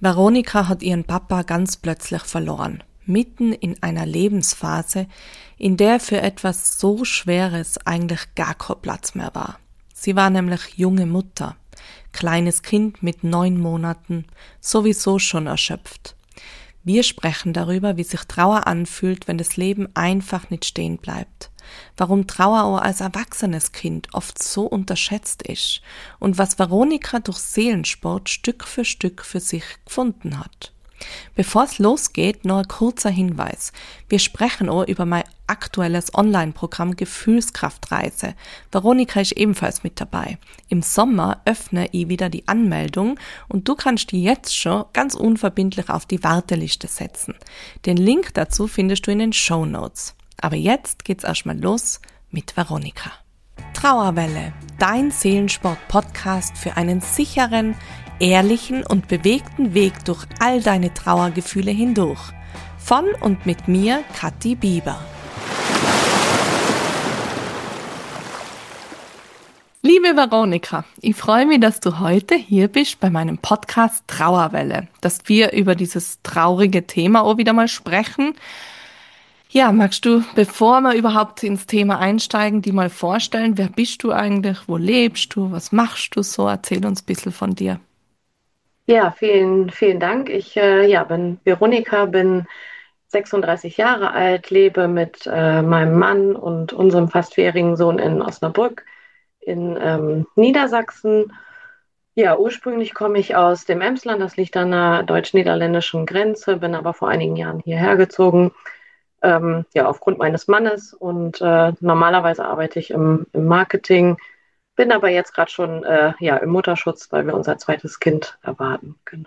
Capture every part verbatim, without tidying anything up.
Veronika hat ihren Papa ganz plötzlich verloren, mitten in einer Lebensphase, in der für etwas so Schweres eigentlich gar kein Platz mehr war. Sie war nämlich junge Mutter, kleines Kind mit neun Monaten, sowieso schon erschöpft. Wir sprechen darüber, wie sich Trauer anfühlt, wenn das Leben einfach nicht stehen bleibt. Warum Trauer auch als erwachsenes Kind oft so unterschätzt ist und was Veronika durch Seelensport Stück für Stück für sich gefunden hat. Bevor es losgeht, noch ein kurzer Hinweis. Wir sprechen auch über mein aktuelles Online-Programm Gefühlskraftreise. Veronika ist ebenfalls mit dabei. Im Sommer öffne ich wieder die Anmeldung und du kannst die jetzt schon ganz unverbindlich auf die Warteliste setzen. Den Link dazu findest du in den Shownotes. Aber jetzt geht's erstmal los mit Veronika. Trauerwelle, dein Seelensport-Podcast für einen sicheren, ehrlichen und bewegten Weg durch all deine Trauergefühle hindurch. Von und mit mir, Kathi Bieber. Liebe Veronika, ich freue mich, dass du heute hier bist bei meinem Podcast Trauerwelle, dass wir über dieses traurige Thema auch wieder mal sprechen. Ja, magst du, bevor wir überhaupt ins Thema einsteigen, die mal vorstellen, wer bist du eigentlich, wo lebst du, was machst du so? Erzähl uns ein bisschen von dir. Ja, vielen, vielen Dank. Ich äh, ja, bin Veronika, bin sechsunddreißig Jahre alt, lebe mit äh, meinem Mann und unserem fast vierjährigen Sohn in Osnabrück in ähm, Niedersachsen. Ja, ursprünglich komme ich aus dem Emsland, das liegt an der deutsch-niederländischen Grenze, bin aber vor einigen Jahren hierher gezogen, ähm, ja, aufgrund meines Mannes und äh, normalerweise arbeite ich im, im Marketing, bin aber jetzt gerade schon äh, ja, im Mutterschutz, weil wir unser zweites Kind erwarten. Genau.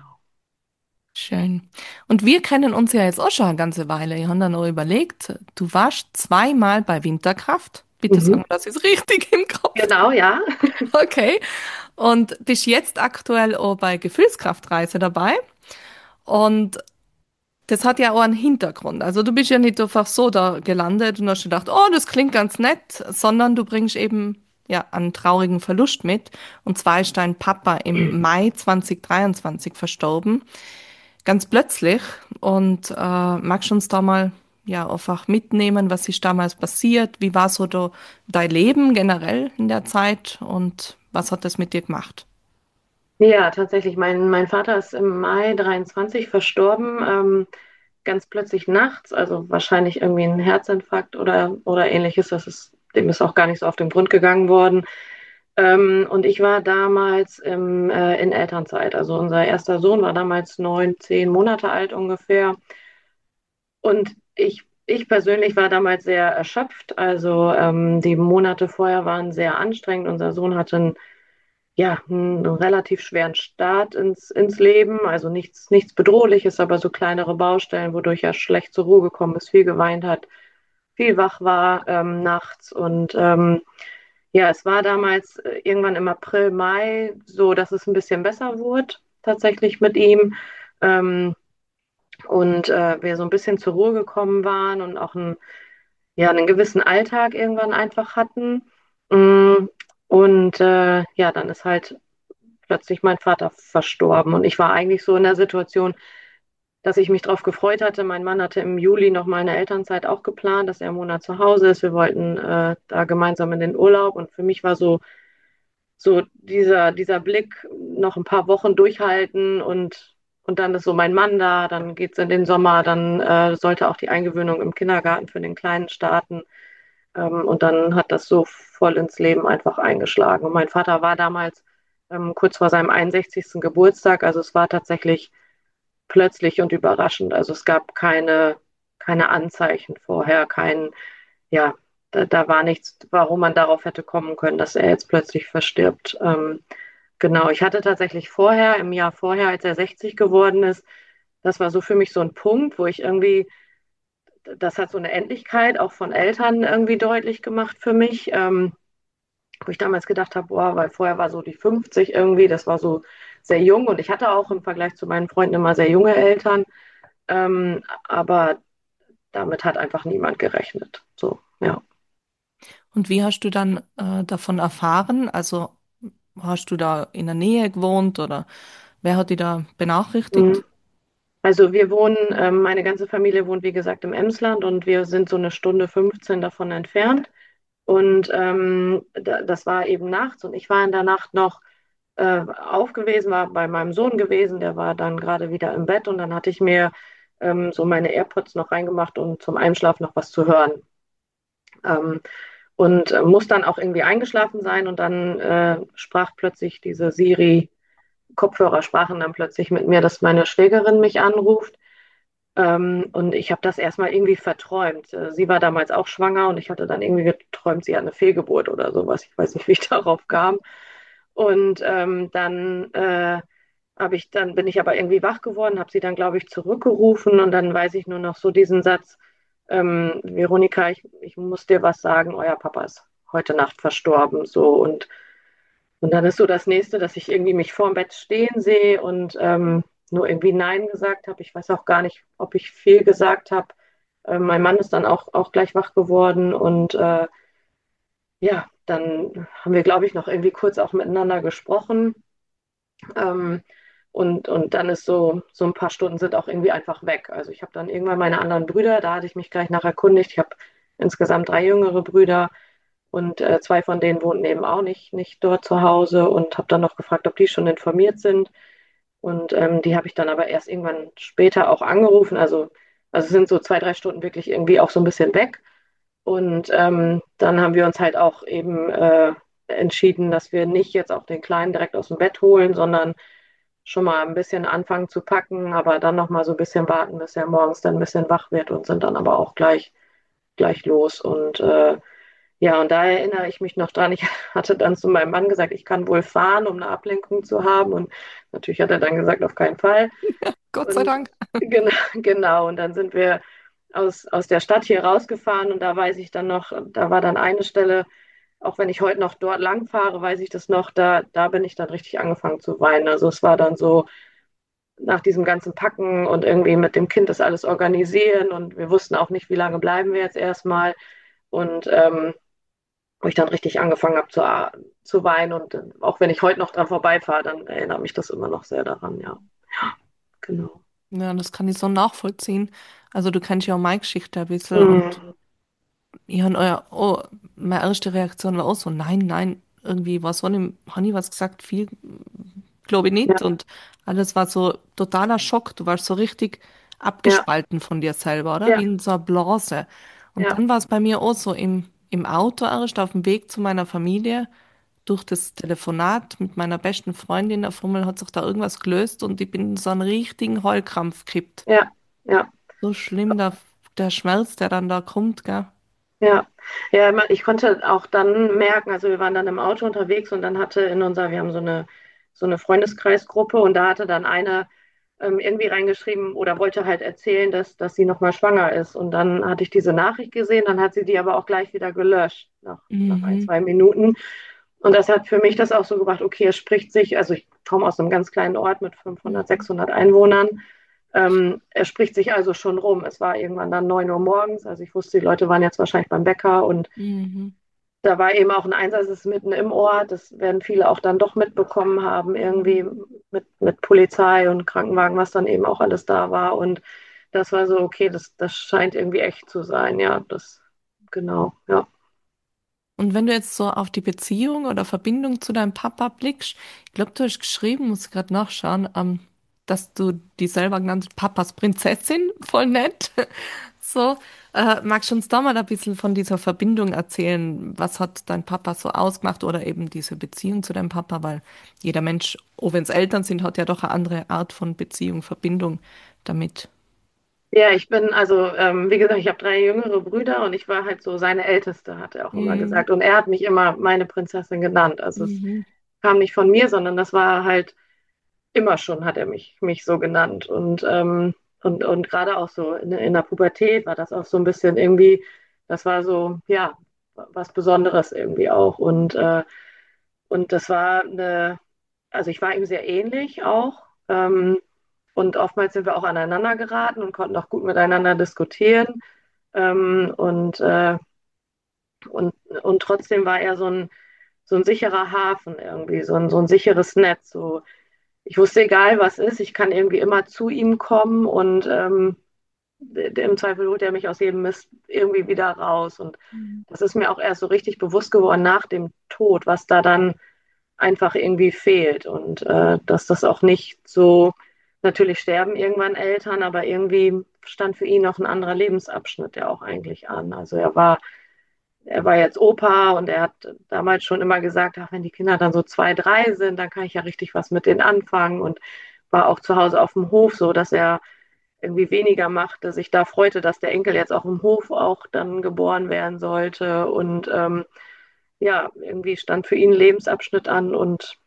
Schön. Und wir kennen uns ja jetzt auch schon eine ganze Weile. Ich habe dann noch überlegt, du warst zweimal bei Winterkraft. Bitte Mhm. sagen, das ist richtig im Kopf. Genau, ja. Okay. Und bist jetzt aktuell auch bei Gefühlskraftreise dabei. Und das hat ja auch einen Hintergrund. Also du bist ja nicht einfach so da gelandet und hast gedacht, oh, das klingt ganz nett, sondern du bringst eben ja einen traurigen Verlust mit. Und zwar ist dein Papa im Mai zwanzig dreiundzwanzig verstorben, ganz plötzlich. Und äh, magst du uns da mal ja einfach mitnehmen, was ist damals passiert? Wie war so da, dein Leben generell in der Zeit und was hat das mit dir gemacht? Ja, tatsächlich. Mein, mein Vater ist im Mai dreiundzwanzig verstorben, ähm, ganz plötzlich nachts, also wahrscheinlich irgendwie ein Herzinfarkt oder, oder ähnliches. Das ist, dem ist auch gar nicht so auf den Grund gegangen worden. Ähm, und ich war damals im, äh, in Elternzeit. Also unser erster Sohn war damals neun, zehn Monate alt ungefähr. Und ich, ich persönlich war damals sehr erschöpft. Also ähm, die Monate vorher waren sehr anstrengend. Unser Sohn hatte ein ja, einen relativ schweren Start ins, ins Leben. Also nichts, nichts Bedrohliches, aber so kleinere Baustellen, wodurch er schlecht zur Ruhe gekommen ist, viel geweint hat, viel wach war ähm, nachts. Und ähm, ja, es war damals äh, irgendwann im April, Mai so, dass es ein bisschen besser wurde, tatsächlich mit ihm. Ähm, und äh, wir so ein bisschen zur Ruhe gekommen waren und auch ein, ja, einen gewissen Alltag irgendwann einfach hatten. Mm, Und äh, ja, dann ist halt plötzlich mein Vater verstorben. Und ich war eigentlich so in der Situation, dass ich mich darauf gefreut hatte. Mein Mann hatte im Juli noch mal eine Elternzeit auch geplant, dass er einen Monat zu Hause ist. Wir wollten äh, da gemeinsam in den Urlaub. Und für mich war so, so dieser, dieser Blick, noch ein paar Wochen durchhalten und, und dann ist so mein Mann da, dann geht es in den Sommer, dann äh, sollte auch die Eingewöhnung im Kindergarten für den Kleinen starten. Ähm, und dann hat das so voll ins Leben einfach eingeschlagen. Und mein Vater war damals ähm, kurz vor seinem einundsechzigsten Geburtstag. Also es war tatsächlich plötzlich und überraschend. Also es gab keine, keine Anzeichen vorher, kein, ja, da, da war nichts, warum man darauf hätte kommen können, dass er jetzt plötzlich verstirbt. Ähm, genau, ich hatte tatsächlich vorher, im Jahr vorher, als er sechzig geworden ist, das war so für mich so ein Punkt, wo ich irgendwie das hat so eine Endlichkeit auch von Eltern irgendwie deutlich gemacht für mich, ähm, wo ich damals gedacht habe, boah, weil vorher war so die fünfzig irgendwie, das war so sehr jung und ich hatte auch im Vergleich zu meinen Freunden immer sehr junge Eltern, ähm, aber damit hat einfach niemand gerechnet. So, ja. Und wie hast du dann äh, davon erfahren? Also hast du da in der Nähe gewohnt oder Wer hat die da Mhm. benachrichtigt? Also wir wohnen, ähm, meine ganze Familie wohnt wie gesagt im Emsland und wir sind so eine Stunde fünfzehn davon entfernt. Und ähm, da, das war eben nachts und ich war in der Nacht noch äh, aufgewesen, war bei meinem Sohn gewesen, der war dann gerade wieder im Bett und dann hatte ich mir ähm, so meine AirPods noch reingemacht, um zum Einschlafen noch was zu hören. Ähm, und äh, muss dann auch irgendwie eingeschlafen sein und dann äh, sprach plötzlich diese Siri-Kopfhörer sprachen dann plötzlich mit mir, dass meine Schwägerin mich anruft. Ähm, und ich habe das erstmal irgendwie verträumt. Äh, Sie war damals auch schwanger und ich hatte dann irgendwie geträumt, sie hat eine Fehlgeburt oder sowas. Ich weiß nicht, wie ich darauf kam. Und ähm, dann äh, habe ich, dann bin ich aber irgendwie wach geworden, habe sie dann, glaube ich, zurückgerufen und dann weiß ich nur noch so diesen Satz, ähm, Veronika, ich, ich muss dir was sagen, euer Papa ist heute Nacht verstorben. So und, und dann ist so das nächste, dass ich irgendwie mich vorm Bett stehen sehe und ähm, nur irgendwie Nein gesagt habe. Ich weiß auch gar nicht, ob ich viel gesagt habe. Ähm, mein Mann ist dann auch, auch gleich wach geworden und äh, ja, dann haben wir, glaube ich, noch irgendwie kurz auch miteinander gesprochen. Ähm, und, und dann ist so, so ein paar Stunden sind auch irgendwie einfach weg. Also ich habe dann irgendwann meine anderen Brüder, da hatte ich mich gleich nach erkundigt. Ich habe insgesamt drei jüngere Brüder und äh, zwei von denen wohnten eben auch nicht, nicht dort zu Hause und habe dann noch gefragt, ob die schon informiert sind. Und ähm, die habe ich dann aber erst irgendwann später auch angerufen. Also, also sind so zwei, drei Stunden wirklich irgendwie auch so ein bisschen weg. Und ähm, dann haben wir uns halt auch eben äh, entschieden, dass wir nicht jetzt auch den Kleinen direkt aus dem Bett holen, sondern schon mal ein bisschen anfangen zu packen, aber dann noch mal so ein bisschen warten, bis er morgens dann ein bisschen wach wird und sind dann aber auch gleich, gleich los. Und äh, ja, und da erinnere ich mich noch dran. Ich hatte dann zu meinem Mann gesagt, ich kann wohl fahren, um eine Ablenkung zu haben. Und natürlich hat er dann gesagt, auf keinen Fall. Gott sei Und Dank. genau, genau. Und dann sind wir aus, aus der Stadt hier rausgefahren und da weiß ich dann noch, da war dann eine Stelle, auch wenn ich heute noch dort lang fahre, weiß ich das noch, da, da bin ich dann richtig angefangen zu weinen. Also es war dann so nach diesem ganzen Packen und irgendwie mit dem Kind das alles organisieren und wir wussten auch nicht, wie lange bleiben wir jetzt erstmal. Und ähm, wo ich dann richtig angefangen habe zu, zu weinen und äh, auch wenn ich heute noch dran vorbeifahre, dann erinnert mich das immer noch sehr daran, ja. Genau. Ja, das kann ich so nachvollziehen. Also du kennst ja auch meine Geschichte ein bisschen und Mhm. ich habe euer, oh, meine erste Reaktion war auch so, nein, nein, irgendwie was von dem, habe ich was gesagt, viel, glaube ich Ja, nicht und alles war so totaler Schock. Du warst so richtig ja, abgespalten von dir selber, oder? Wie ja, in so einer Blase. Und ja, dann war es bei mir auch so im, im Auto erst auf dem Weg zu meiner Familie. Durch das Telefonat mit meiner besten Freundin auf einmal hat sich da irgendwas gelöst und ich bin in so einen richtigen Heulkrampf gekippt. ja, ja. So schlimm, der, der Schmerz, der dann da kommt, gell? Ja, ja, ma- ich konnte auch dann merken, also wir waren dann im Auto unterwegs und dann hatte in unserer, wir haben so eine, so eine Freundeskreisgruppe und da hatte dann eine ähm, irgendwie reingeschrieben oder wollte halt erzählen, dass, dass sie nochmal schwanger ist. Und dann hatte ich diese Nachricht gesehen, dann hat sie die aber auch gleich wieder gelöscht nach, nach ein, Mhm. zwei Minuten. Und das hat für mich das auch so gebracht, okay, es spricht sich, also ich komme aus einem ganz kleinen Ort mit fünfhundert, Mhm. sechshundert Einwohnern. Ähm, er spricht sich also schon rum. Es war irgendwann dann neun Uhr morgens. Also ich wusste, die Leute waren jetzt wahrscheinlich beim Bäcker und Mhm. da war eben auch ein Einsatz, das ist mitten im Ort. Das werden viele auch dann doch mitbekommen haben, irgendwie Mhm. mit, mit Polizei und Krankenwagen, was dann eben auch alles da war. Und das war so, okay, das, das scheint irgendwie echt zu sein. Ja, das, genau, ja. Und wenn du jetzt so auf die Beziehung oder Verbindung zu deinem Papa blickst, ich glaube, du hast geschrieben, muss ich gerade nachschauen, ähm, dass du die selber genannt hast, Papas Prinzessin, voll nett. So, äh, magst du uns da mal ein bisschen von dieser Verbindung erzählen? Was hat dein Papa so ausgemacht oder eben diese Beziehung zu deinem Papa? Weil jeder Mensch, auch wenn es Eltern sind, hat ja doch eine andere Art von Beziehung, Verbindung damit. Ja, ich bin, also, ähm, wie gesagt, ich habe drei jüngere Brüder und ich war halt so seine Älteste, hat er auch immer Mhm. gesagt. Und er hat mich immer meine Prinzessin genannt. Also es Mhm. kam nicht von mir, sondern das war halt immer schon, hat er mich, mich so genannt. Und, ähm, und, und gerade auch so in, in der Pubertät war das auch so ein bisschen irgendwie, das war so, ja, was Besonderes irgendwie auch. Und, äh, und das war eine, also ich war ihm sehr ähnlich auch. Ähm, und oftmals sind wir auch aneinander geraten und konnten auch gut miteinander diskutieren. Ähm, und, äh, und, und trotzdem war er so ein, so ein sicherer Hafen irgendwie, so ein, so ein sicheres Netz. So, ich wusste, egal was ist, ich kann irgendwie immer zu ihm kommen und ähm, im Zweifel holt er mich aus jedem Mist irgendwie wieder raus. Und Mhm. das ist mir auch erst so richtig bewusst geworden nach dem Tod, was da dann einfach irgendwie fehlt. Und äh, dass das auch nicht so, natürlich sterben irgendwann Eltern, aber irgendwie stand für ihn noch ein anderer Lebensabschnitt ja auch eigentlich an. Also er war, er war jetzt Opa und er hat damals schon immer gesagt, ach, wenn die Kinder dann so zwei, drei sind, dann kann ich ja richtig was mit denen anfangen und war auch zu Hause auf dem Hof so, dass er irgendwie weniger machte, sich da freute, dass der Enkel jetzt auch im Hof auch dann geboren werden sollte. Und ähm, ja, irgendwie stand für ihn ein Lebensabschnitt an und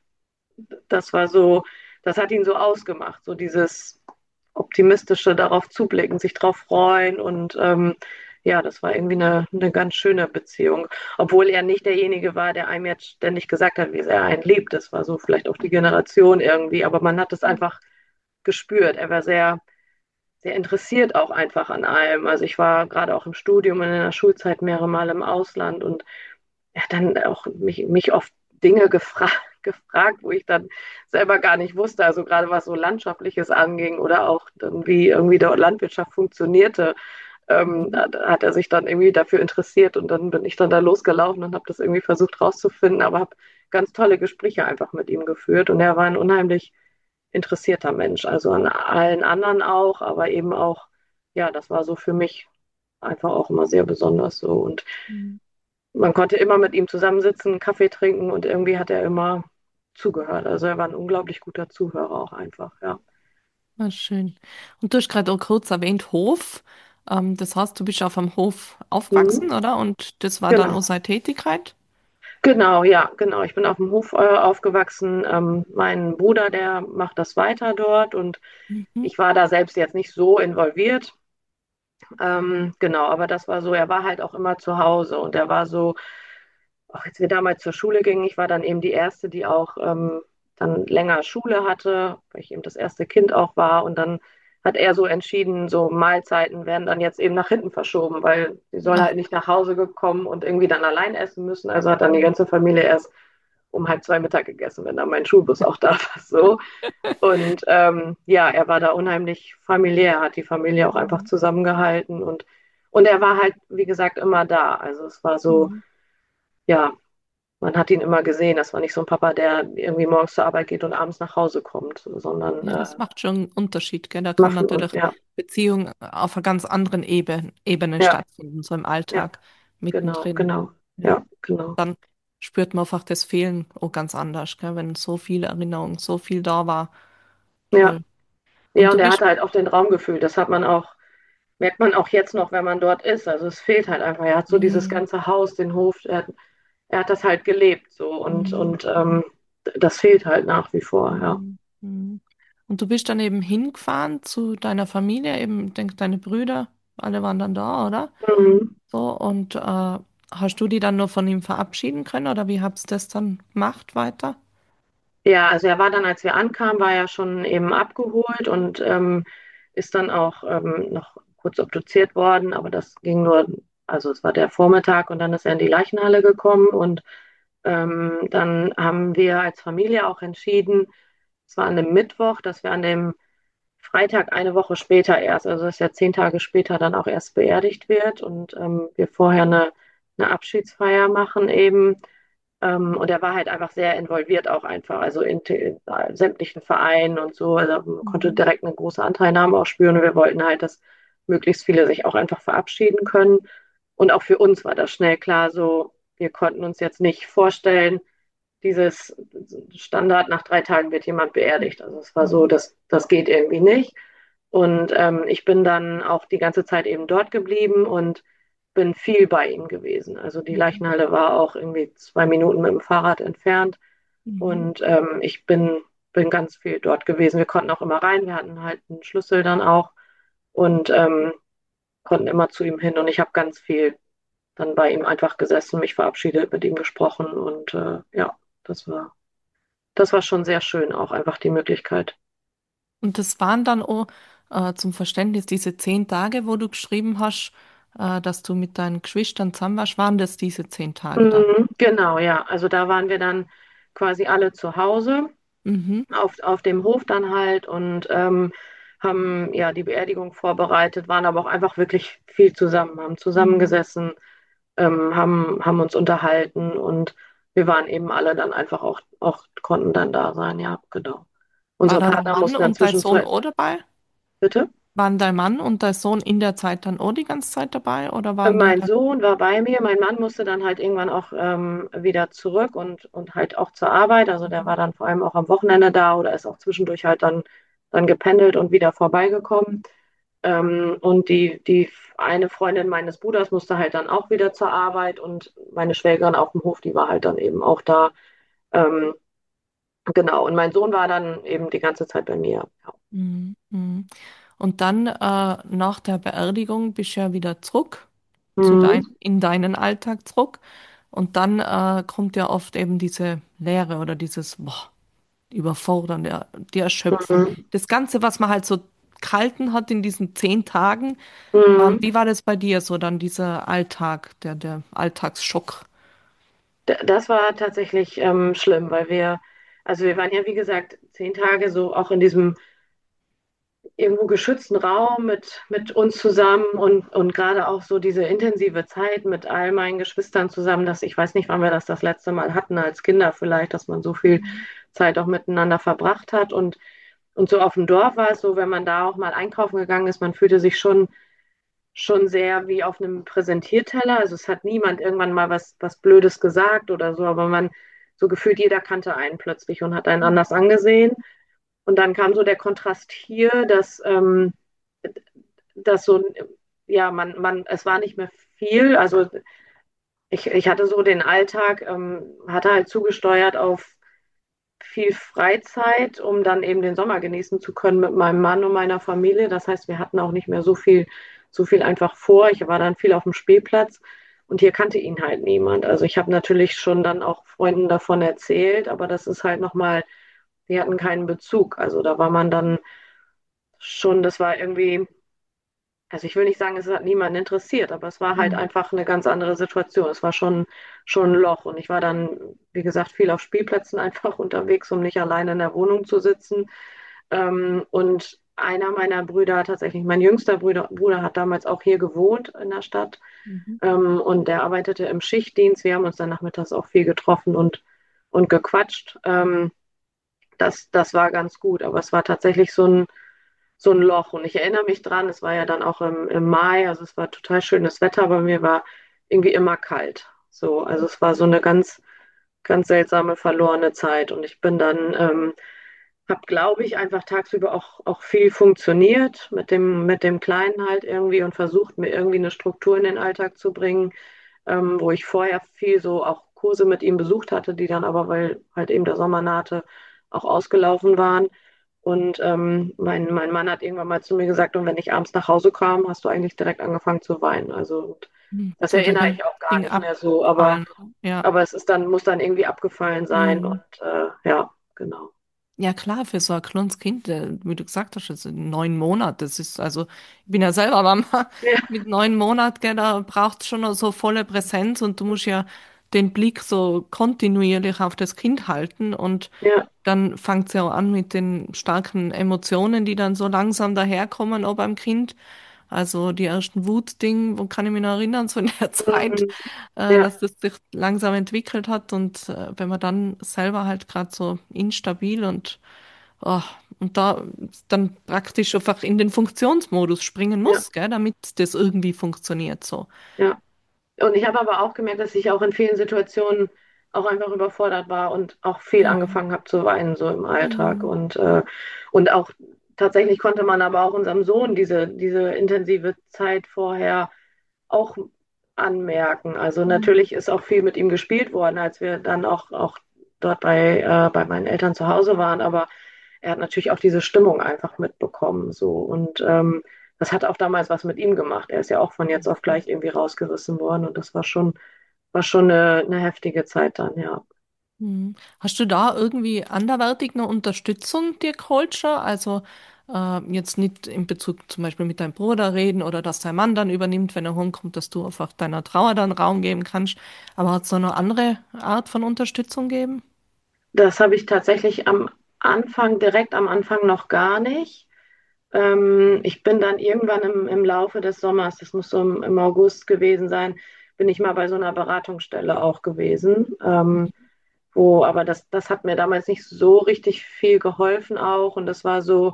das war so, das hat ihn so ausgemacht, so dieses optimistische darauf zublicken, sich darauf freuen und ähm, ja, das war irgendwie eine, eine ganz schöne Beziehung, obwohl er nicht derjenige war, der einem jetzt ständig gesagt hat, wie sehr er einen liebt. Das war so vielleicht auch die Generation irgendwie, aber man hat es einfach gespürt. Er war sehr sehr interessiert auch einfach an allem. Also ich war gerade auch im Studium und in der Schulzeit mehrere Mal im Ausland und er hat dann auch mich, mich oft Dinge gefra gefragt, wo ich dann selber gar nicht wusste, also gerade was so Landschaftliches anging oder auch dann, wie irgendwie der Landwirtschaft funktionierte, ähm, Mhm. da hat er sich dann irgendwie dafür interessiert und dann bin ich dann da losgelaufen und habe das irgendwie versucht rauszufinden, aber habe ganz tolle Gespräche einfach mit ihm geführt und er war ein unheimlich interessierter Mensch, also an allen anderen auch, aber eben auch, ja, das war so für mich einfach auch immer sehr besonders so. Und Mhm. man konnte immer mit ihm zusammensitzen, Kaffee trinken und irgendwie hat er immer zugehört. Also er war ein unglaublich guter Zuhörer auch einfach, ja. Ah, schön. Und du hast gerade auch kurz erwähnt, Hof. Ähm, das heißt, du bist auf einem Hof Mhm. aufgewachsen, oder? Und das war dann auch Genau. seine Tätigkeit? Genau, ja, genau. Ich bin auf dem Hof äh, aufgewachsen. Ähm, mein Bruder, der macht das weiter dort und Mhm. ich war da selbst jetzt nicht so involviert. Ähm, genau, aber das war so, er war halt auch immer zu Hause und er war so, auch als wir damals zur Schule gingen, ich war dann eben die Erste, die auch ähm, dann länger Schule hatte, weil ich eben das erste Kind auch war. Und dann hat er so entschieden, so Mahlzeiten werden dann jetzt eben nach hinten verschoben, weil sie soll Ah. halt nicht nach Hause gekommen und irgendwie dann allein essen müssen. Also hat dann die ganze Familie erst um halb zwei Mittag gegessen, wenn dann mein Schulbus auch da war. So. Und ähm, ja, er war da unheimlich familiär, hat die Familie auch einfach Mhm. zusammengehalten und, und er war halt, wie gesagt, immer da. Also es war so, Mhm. ja, man hat ihn immer gesehen. Das war nicht so ein Papa, der irgendwie morgens zur Arbeit geht und abends nach Hause kommt, sondern Ja, äh, das macht schon einen Unterschied, gell? Da kann machen und natürlich ja, Beziehung auf einer ganz anderen Ebene, Ebene ja, stattfinden, so im ja, Alltag genau, mittendrin. genau, Ja. ja, genau, Dann spürt man einfach das Fehlen auch ganz anders, gell? Wenn so viel Erinnerung, so viel da war. ja, Toll. ja. Und Und du er bist, hatte halt auch den Raum gefühlt. Das hat man auch, merkt man auch jetzt noch, wenn man dort ist. Also es fehlt halt einfach. Er hat so dieses mm, ganze Haus, den Hof, er, er hat das halt gelebt so und mm, und ähm, das fehlt halt nach wie vor, ja. mm, mm. Und du bist dann eben hingefahren zu deiner Familie, eben, ich denke, deine Brüder, alle waren dann da, oder? Mhm. So, und äh, hast du die dann nur von ihm verabschieden können oder wie habt ihr das dann gemacht weiter? Ja, also er war dann, als wir ankamen, war er schon eben abgeholt und ähm, ist dann auch ähm, noch kurz obduziert worden, aber das ging nur, also es war der Vormittag und dann ist er in die Leichenhalle gekommen und ähm, dann haben wir als Familie auch entschieden, es war an dem Mittwoch, dass wir an dem Freitag eine Woche später erst, also dass er zehn Tage später dann auch erst beerdigt wird und ähm, wir vorher eine, eine Abschiedsfeier machen eben. Ähm, und er war halt einfach sehr involviert auch einfach, also in, in sämtlichen Vereinen und so. Also man konnte Mhm. direkt eine große Anteilnahme auch spüren und wir wollten halt, dass möglichst viele sich auch einfach verabschieden können. Und auch für uns war das schnell klar, so wir konnten uns jetzt nicht vorstellen, dieses Standard nach drei Tagen wird jemand beerdigt. Also es war so, Mhm. dass das geht irgendwie nicht. Und ähm, ich bin dann auch die ganze Zeit eben dort geblieben und bin viel bei ihm gewesen. Also die Mhm. Leichenhalle war auch irgendwie zwei Minuten mit dem Fahrrad entfernt. Mhm. Und ähm, ich bin, bin ganz viel dort gewesen. Wir konnten auch immer rein. Wir hatten halt einen Schlüssel dann auch und ähm, konnten immer zu ihm hin. Und ich habe ganz viel dann bei ihm einfach gesessen, mich verabschiedet, mit ihm gesprochen. Und äh, ja, das war, das war schon sehr schön, auch einfach die Möglichkeit. Und das waren dann auch äh, zum Verständnis diese zehn Tage, wo du geschrieben hast, äh, dass du mit deinen Geschwistern zusammen warst, waren das diese zehn Tage dann? Mhm, genau, ja. Also da waren wir dann quasi alle zu Hause. Mhm. auf, auf dem Hof dann halt und ähm, haben ja die Beerdigung vorbereitet, waren aber auch einfach wirklich viel zusammen, haben Mhm. zusammengesessen, ähm, haben, haben uns unterhalten und wir waren eben alle dann einfach auch, auch konnten dann da sein, ja, genau. War Unsere da dein Partner Mann mussten dann und dein Sohn zwischenzeit, auch dabei? bitte? Waren dein Mann und dein Sohn in der Zeit dann auch die ganze Zeit dabei oder Äh, waren die Mein dann? Sohn war bei mir, mein Mann musste dann halt irgendwann auch ähm, wieder zurück und, und halt auch zur Arbeit. Also der Mhm. war dann vor allem auch am Wochenende da oder ist auch zwischendurch halt dann, dann gependelt und wieder vorbeigekommen. Ähm, und die, die eine Freundin meines Bruders musste halt dann auch wieder zur Arbeit und meine Schwägerin auf dem Hof, die war halt dann eben auch da. Ähm, genau, und mein Sohn war dann eben die ganze Zeit bei mir. Ja. Mhm. Mhm. Und dann äh, nach der Beerdigung bist du ja wieder zurück zu dein, Mhm. in deinen Alltag zurück. Und dann äh, kommt ja oft eben diese Leere oder dieses boah, Überfordernde, die Erschöpfung. Mhm. Das Ganze, was man halt so gehalten hat in diesen zehn Tagen, ähm, Mhm. wie war das bei dir so dann dieser Alltag, der, der Alltagsschock? D- Das war tatsächlich ähm, schlimm, weil wir, also wir waren ja wie gesagt zehn Tage so auch in diesem irgendwo geschützten Raum mit, mit uns zusammen und, und gerade auch so diese intensive Zeit mit all meinen Geschwistern zusammen, dass ich weiß nicht, wann wir das das letzte Mal hatten als Kinder vielleicht, dass man so viel Mhm. Zeit auch miteinander verbracht hat und, und so auf dem Dorf war es so, wenn man da auch mal einkaufen gegangen ist, man fühlte sich schon schon sehr wie auf einem Präsentierteller. Also es hat niemand irgendwann mal was, was Blödes gesagt oder so, aber man so gefühlt jeder kannte einen plötzlich und hat einen anders angesehen. Und dann kam so der Kontrast hier, dass, ähm, dass so, ja, man, man, es war nicht mehr viel. Also ich, ich hatte so den Alltag, ähm, hatte halt zugesteuert auf viel Freizeit, um dann eben den Sommer genießen zu können mit meinem Mann und meiner Familie. Das heißt, wir hatten auch nicht mehr so viel, so viel einfach vor. Ich war dann viel auf dem Spielplatz und hier kannte ihn halt niemand. Also ich habe natürlich schon dann auch Freunden davon erzählt, aber das ist halt nochmal, die hatten keinen Bezug. Also da war man dann schon, das war irgendwie, also ich will nicht sagen, es hat niemanden interessiert, aber es war halt Mhm. einfach eine ganz andere Situation. Es war schon, schon ein Loch und ich war dann, wie gesagt, viel auf Spielplätzen einfach unterwegs, um nicht alleine in der Wohnung zu sitzen. Ähm, und einer meiner Brüder, tatsächlich mein jüngster Bruder, Bruder hat damals auch hier gewohnt in der Stadt, Mhm. ähm, und der arbeitete im Schichtdienst. Wir haben uns dann nachmittags auch viel getroffen und, und gequatscht. Ähm, das, das war ganz gut, aber es war tatsächlich so ein so ein Loch. Und ich erinnere mich dran, es war ja dann auch im, im Mai, also es war total schönes Wetter, aber mir war irgendwie immer kalt. So, also es war so eine ganz, ganz seltsame, verlorene Zeit. Und ich bin dann, ähm, habe, glaube ich, einfach tagsüber auch, auch viel funktioniert mit dem, mit dem Kleinen halt irgendwie und versucht, mir irgendwie eine Struktur in den Alltag zu bringen, ähm, wo ich vorher viel so auch Kurse mit ihm besucht hatte, die dann aber, weil halt eben der Sommer nahte, auch ausgelaufen waren. Und ähm, mein, mein Mann hat irgendwann mal zu mir gesagt, und wenn ich abends nach Hause kam, hast du eigentlich direkt angefangen zu weinen. Also und Mhm. das So erinnere den ich auch gar Ding nicht mehr so, aber, abfallen. Ja. aber es ist dann, muss dann irgendwie abgefallen sein und Mhm. äh, ja, genau. Ja klar, für so ein kleines Kind, äh, wie du gesagt hast, das sind neun Monate. Das ist also, ich bin ja selber Mama Ja, mit neun Monaten, gell, da braucht schon noch so volle Präsenz und du musst ja den Blick so kontinuierlich auf das Kind halten und ja, dann fängt es ja auch an mit den starken Emotionen, die dann so langsam daherkommen, auch beim Kind. Also die ersten Wutding, wo kann ich mich noch erinnern, so in der Zeit, mhm, äh, ja, dass das sich langsam entwickelt hat und äh, wenn man dann selber halt gerade so instabil und oh, und da dann praktisch einfach in den Funktionsmodus springen ja, muss, gell, damit das irgendwie funktioniert so. ja. Und ich habe aber auch gemerkt, dass ich auch in vielen Situationen auch einfach überfordert war und auch viel Mhm. angefangen habe zu weinen, so im Alltag. Mhm. Und, äh, und auch tatsächlich konnte man aber auch unserem Sohn diese, diese intensive Zeit vorher auch anmerken. Also Mhm. natürlich ist auch viel mit ihm gespielt worden, als wir dann auch, auch dort bei, äh, bei meinen Eltern zu Hause waren. Aber er hat natürlich auch diese Stimmung einfach mitbekommen. So. Und ähm, das hat auch damals was mit ihm gemacht. Er ist ja auch von jetzt auf gleich irgendwie rausgerissen worden. Und das war schon, war schon eine, eine heftige Zeit dann, ja. Mhm. Hast du da irgendwie anderweitig eine Unterstützung dir geholt schon? Also äh, jetzt nicht in Bezug zum Beispiel mit deinem Bruder reden oder dass dein Mann dann übernimmt, wenn er rumkommt, dass du einfach deiner Trauer dann Raum geben kannst. Aber hat es so eine andere Art von Unterstützung gegeben? Das habe ich tatsächlich am Anfang, direkt am Anfang noch gar nicht. Ähm, ich bin dann irgendwann im, im Laufe des Sommers, das muss so im, im August gewesen sein, bin ich mal bei so einer Beratungsstelle auch gewesen. Ähm, wo, aber das, das hat mir damals nicht so richtig viel geholfen auch. Und das war so,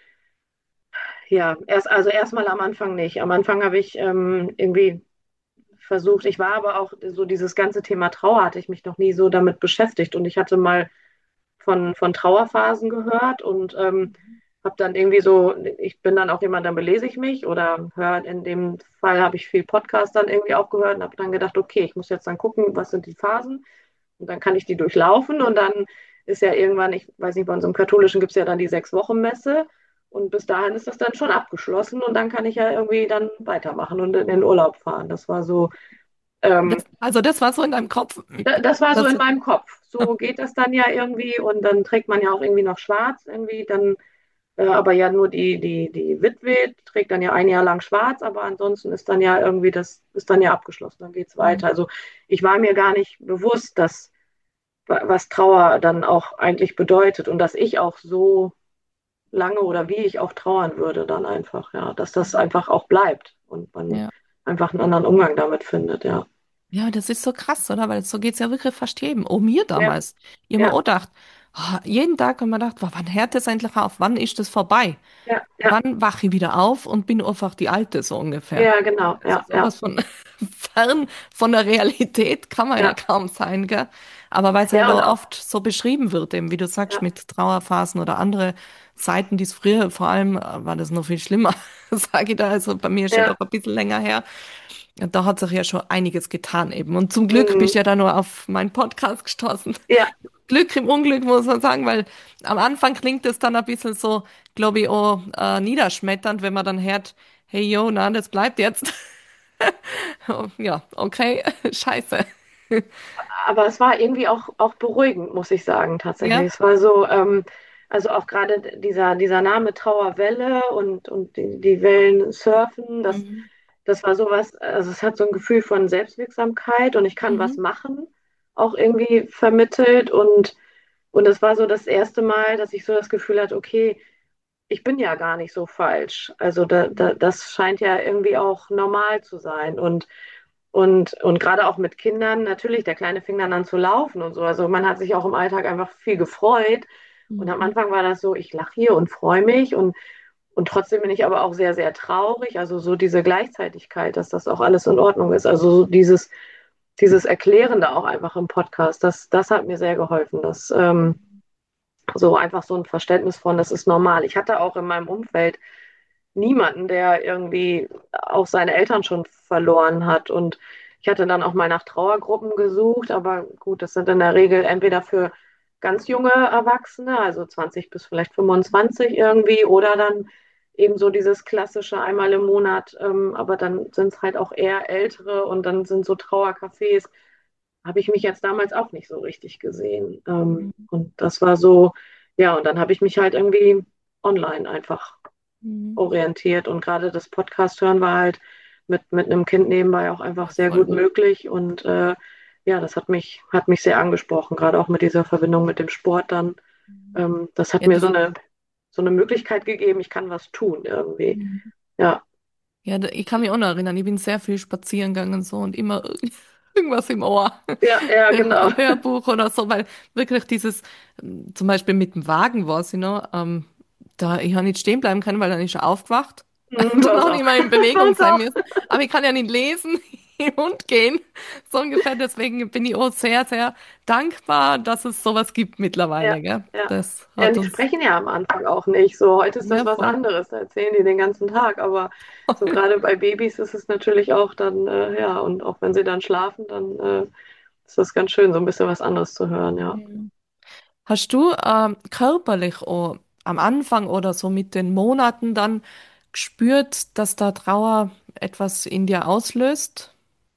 ja, erst, also erstmal am Anfang nicht. Am Anfang habe ich ähm, irgendwie versucht, ich war aber auch so dieses ganze Thema Trauer hatte ich mich noch nie so damit beschäftigt. Und ich hatte mal von, von Trauerphasen gehört und ähm, habe dann irgendwie so, ich bin dann auch jemand, dann belese ich mich oder höre, in dem Fall habe ich viel Podcast dann irgendwie auch gehört und habe dann gedacht, okay, ich muss jetzt dann gucken, was sind die Phasen und dann kann ich die durchlaufen und dann ist ja irgendwann, ich weiß nicht, bei uns im Katholischen gibt es ja dann die Sechs-Wochen-Messe und bis dahin ist das dann schon abgeschlossen und dann kann ich ja irgendwie dann weitermachen und in den Urlaub fahren. Das war so, ähm, Das, also das war so in deinem Kopf. da- das war so Das, in meinem Kopf. So geht das dann ja irgendwie und dann trägt man ja auch irgendwie noch schwarz irgendwie, dann äh, aber ja nur die, die, die Witwe trägt dann ja ein Jahr lang schwarz, aber ansonsten ist dann ja irgendwie das, ist dann ja abgeschlossen, dann geht's weiter. Also ich war mir gar nicht bewusst, dass was Trauer dann auch eigentlich bedeutet und dass ich auch so lange oder wie ich auch trauern würde dann einfach, ja, dass das einfach auch bleibt und man ja. einfach einen anderen Umgang damit findet, ja. Ja, das ist so krass, oder? Weil so geht's ja wirklich fast jedem. Auch mir Ja, damals. Ich habe mir ja, auch gedacht, ah, jeden Tag habe ich mir gedacht, wow, wann hört das endlich auf? Wann ist das vorbei? ja, ja, Wann wache ich wieder auf und bin einfach die Alte, so ungefähr. ja, genau, Also ja, ja, sowas von fern von der Realität kann man ja ja, kaum sein, gell? Aber weil es halt ja und auch auch, oft so beschrieben wird, eben wie du sagst, ja, mit Trauerphasen oder andere Seiten, die es früher, vor allem äh, war das noch viel schlimmer, sage ich da. Also bei mir ist ja ja, doch ein bisschen länger her. Ja, da hat sich ja schon einiges getan eben. Und zum Glück bist mm, du ja dann nur auf meinen Podcast gestoßen. ja, Glück im Unglück, muss man sagen, weil am Anfang klingt es dann ein bisschen so, glaube ich, auch äh, niederschmetternd, wenn man dann hört, hey, yo, na, das bleibt jetzt. Oh, ja, okay, scheiße. aber es war irgendwie auch, auch beruhigend, muss ich sagen, tatsächlich. Ja? Es war so, ähm, also auch gerade dieser, dieser Name Trauerwelle und, und die, die Wellen surfen, das, Mhm. das war sowas, also es hat so ein Gefühl von Selbstwirksamkeit und ich kann was Mhm. machen, auch irgendwie vermittelt und, und es war so das erste Mal, dass ich so das Gefühl hatte, okay, ich bin ja gar nicht so falsch. Also da, da, das scheint ja irgendwie auch normal zu sein und und, und gerade auch mit Kindern, natürlich, der Kleine fing dann an zu laufen und so. Also man hat sich auch im Alltag einfach viel gefreut. Und am Mhm. Anfang war das so, ich lache hier und freue mich. Und, und trotzdem bin ich aber auch sehr, sehr traurig. Also so diese Gleichzeitigkeit, dass das auch alles in Ordnung ist. Also so dieses, dieses Erklärende auch einfach im Podcast, das, das hat mir sehr geholfen. Das, ähm, so einfach so ein Verständnis von, das ist normal. Ich hatte auch in meinem Umfeld niemanden, der irgendwie auch seine Eltern schon verloren hat. Und ich hatte dann auch mal nach Trauergruppen gesucht, aber gut, das sind in der Regel entweder für ganz junge Erwachsene, also zwanzig bis vielleicht fünfundzwanzig irgendwie, oder dann eben so dieses klassische einmal im Monat, ähm, aber dann sind es halt auch eher ältere und dann sind so Trauercafés, habe ich mich jetzt damals auch nicht so richtig gesehen. Ähm, Mhm. und das war so, ja, und dann habe ich mich halt irgendwie online einfach Mhm. orientiert. Und gerade das Podcast hören war halt mit, mit einem Kind nebenbei auch einfach Ja, sehr voll. gut möglich. Und äh, ja, das hat mich, hat mich sehr angesprochen, gerade auch mit dieser Verbindung mit dem Sport dann. Ähm, das hat Ja, mir so das, eine, so eine Möglichkeit gegeben, ich kann was tun irgendwie. mhm. Ja, Ja, da- ich kann mich auch noch erinnern, ich bin sehr viel spazieren gegangen so und immer irg- irgendwas im Ohr. ja, ja, genau. Ein Hörbuch oder so, weil wirklich dieses, ähm, zum Beispiel mit dem Wagen war sie noch, ähm, da ich habe nicht stehen bleiben können, weil dann ist er aufgewacht. Hm, bei Dann uns habe ich auch. immer in Bei Bewegung uns sein auch. müssen. Aber ich kann ja nicht lesen und gehen. So ungefähr. Deswegen bin ich auch sehr, sehr dankbar, dass es sowas gibt Ja, mittlerweile, gell? ja. Das Ja, und hat die uns sprechen ja am Anfang auch nicht. So, heute ist das sehr was voll. anderes. Da erzählen die den ganzen Tag. Aber so gerade bei Babys ist es natürlich auch dann, äh, ja, und auch wenn sie dann schlafen, dann äh, ist das ganz schön, so ein bisschen was anderes zu hören, ja. Mhm. Hast du ähm, körperlich auch am Anfang oder so mit den Monaten dann gespürt, dass da Trauer etwas in dir auslöst?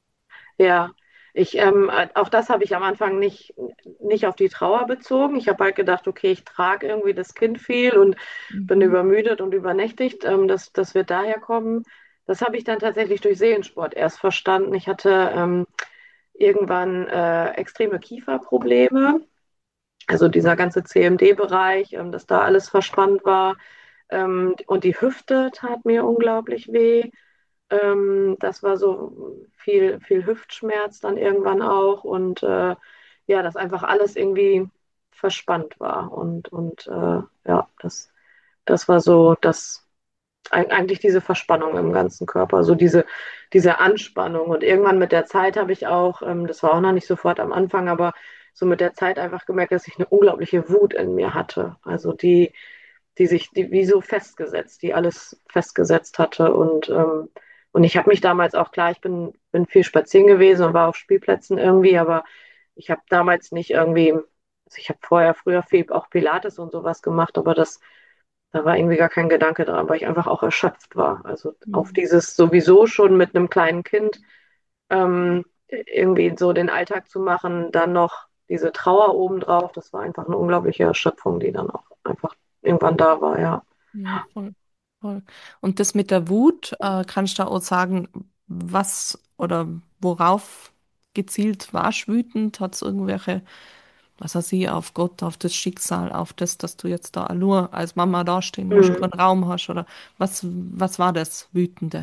Ja, ich, ähm, auch das habe ich am Anfang nicht, nicht auf die Trauer bezogen. Ich habe halt gedacht, okay, ich trage irgendwie das Kind viel und bin Mhm. übermüdet und übernächtigt. Ähm, das, das wird daher kommen. Das habe ich dann tatsächlich durch Seelensport erst verstanden. Ich hatte ähm, irgendwann äh, extreme Kieferprobleme Also dieser ganze C M D-Bereich, ähm, dass da alles verspannt war. Ähm, und die Hüfte tat mir unglaublich weh. Ähm, das war so viel, viel Hüftschmerz dann irgendwann auch. Und äh, ja, dass einfach alles irgendwie verspannt war. Und, und äh, ja, das, das war so das eig- eigentlich diese Verspannung im ganzen Körper, so diese, diese Anspannung. Und irgendwann mit der Zeit habe ich auch, ähm, das war auch noch nicht sofort am Anfang, aber so mit der Zeit einfach gemerkt, dass ich eine unglaubliche Wut in mir hatte. Also die, die sich, die wie so festgesetzt, die alles festgesetzt hatte. Und, ähm, und ich habe mich damals auch, klar, ich bin, bin viel spazieren gewesen und war auf Spielplätzen irgendwie, aber ich habe damals nicht irgendwie, also ich habe vorher früher viel auch Pilates und sowas gemacht, aber das da war irgendwie gar kein Gedanke dran, weil ich einfach auch erschöpft war. Also auf Mhm. dieses sowieso schon mit einem kleinen Kind ähm, irgendwie so den Alltag zu machen, dann noch diese Trauer obendrauf, das war einfach eine unglaubliche Erschöpfung, die dann auch einfach irgendwann da war, ja. Ja, voll, voll. Und das mit der Wut, äh, kannst du auch sagen, was oder worauf gezielt warst du wütend? Hat es irgendwelche, was weiß ich, auf Gott, auf das Schicksal, auf das, dass du jetzt da nur als Mama dastehen musst, Mhm. keinen Raum hast oder was, was war das Wütende?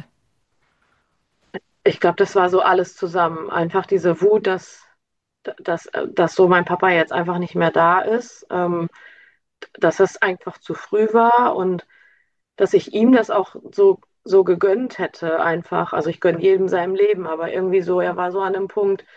Ich glaube, das war so alles zusammen. Einfach diese Wut, dass, dass, dass so mein Papa jetzt einfach nicht mehr da ist, ähm, dass es einfach zu früh war und dass ich ihm das auch so, so gegönnt hätte, einfach. Also ich gönne jedem seinem Leben, aber irgendwie so, er war so an einem Punkt,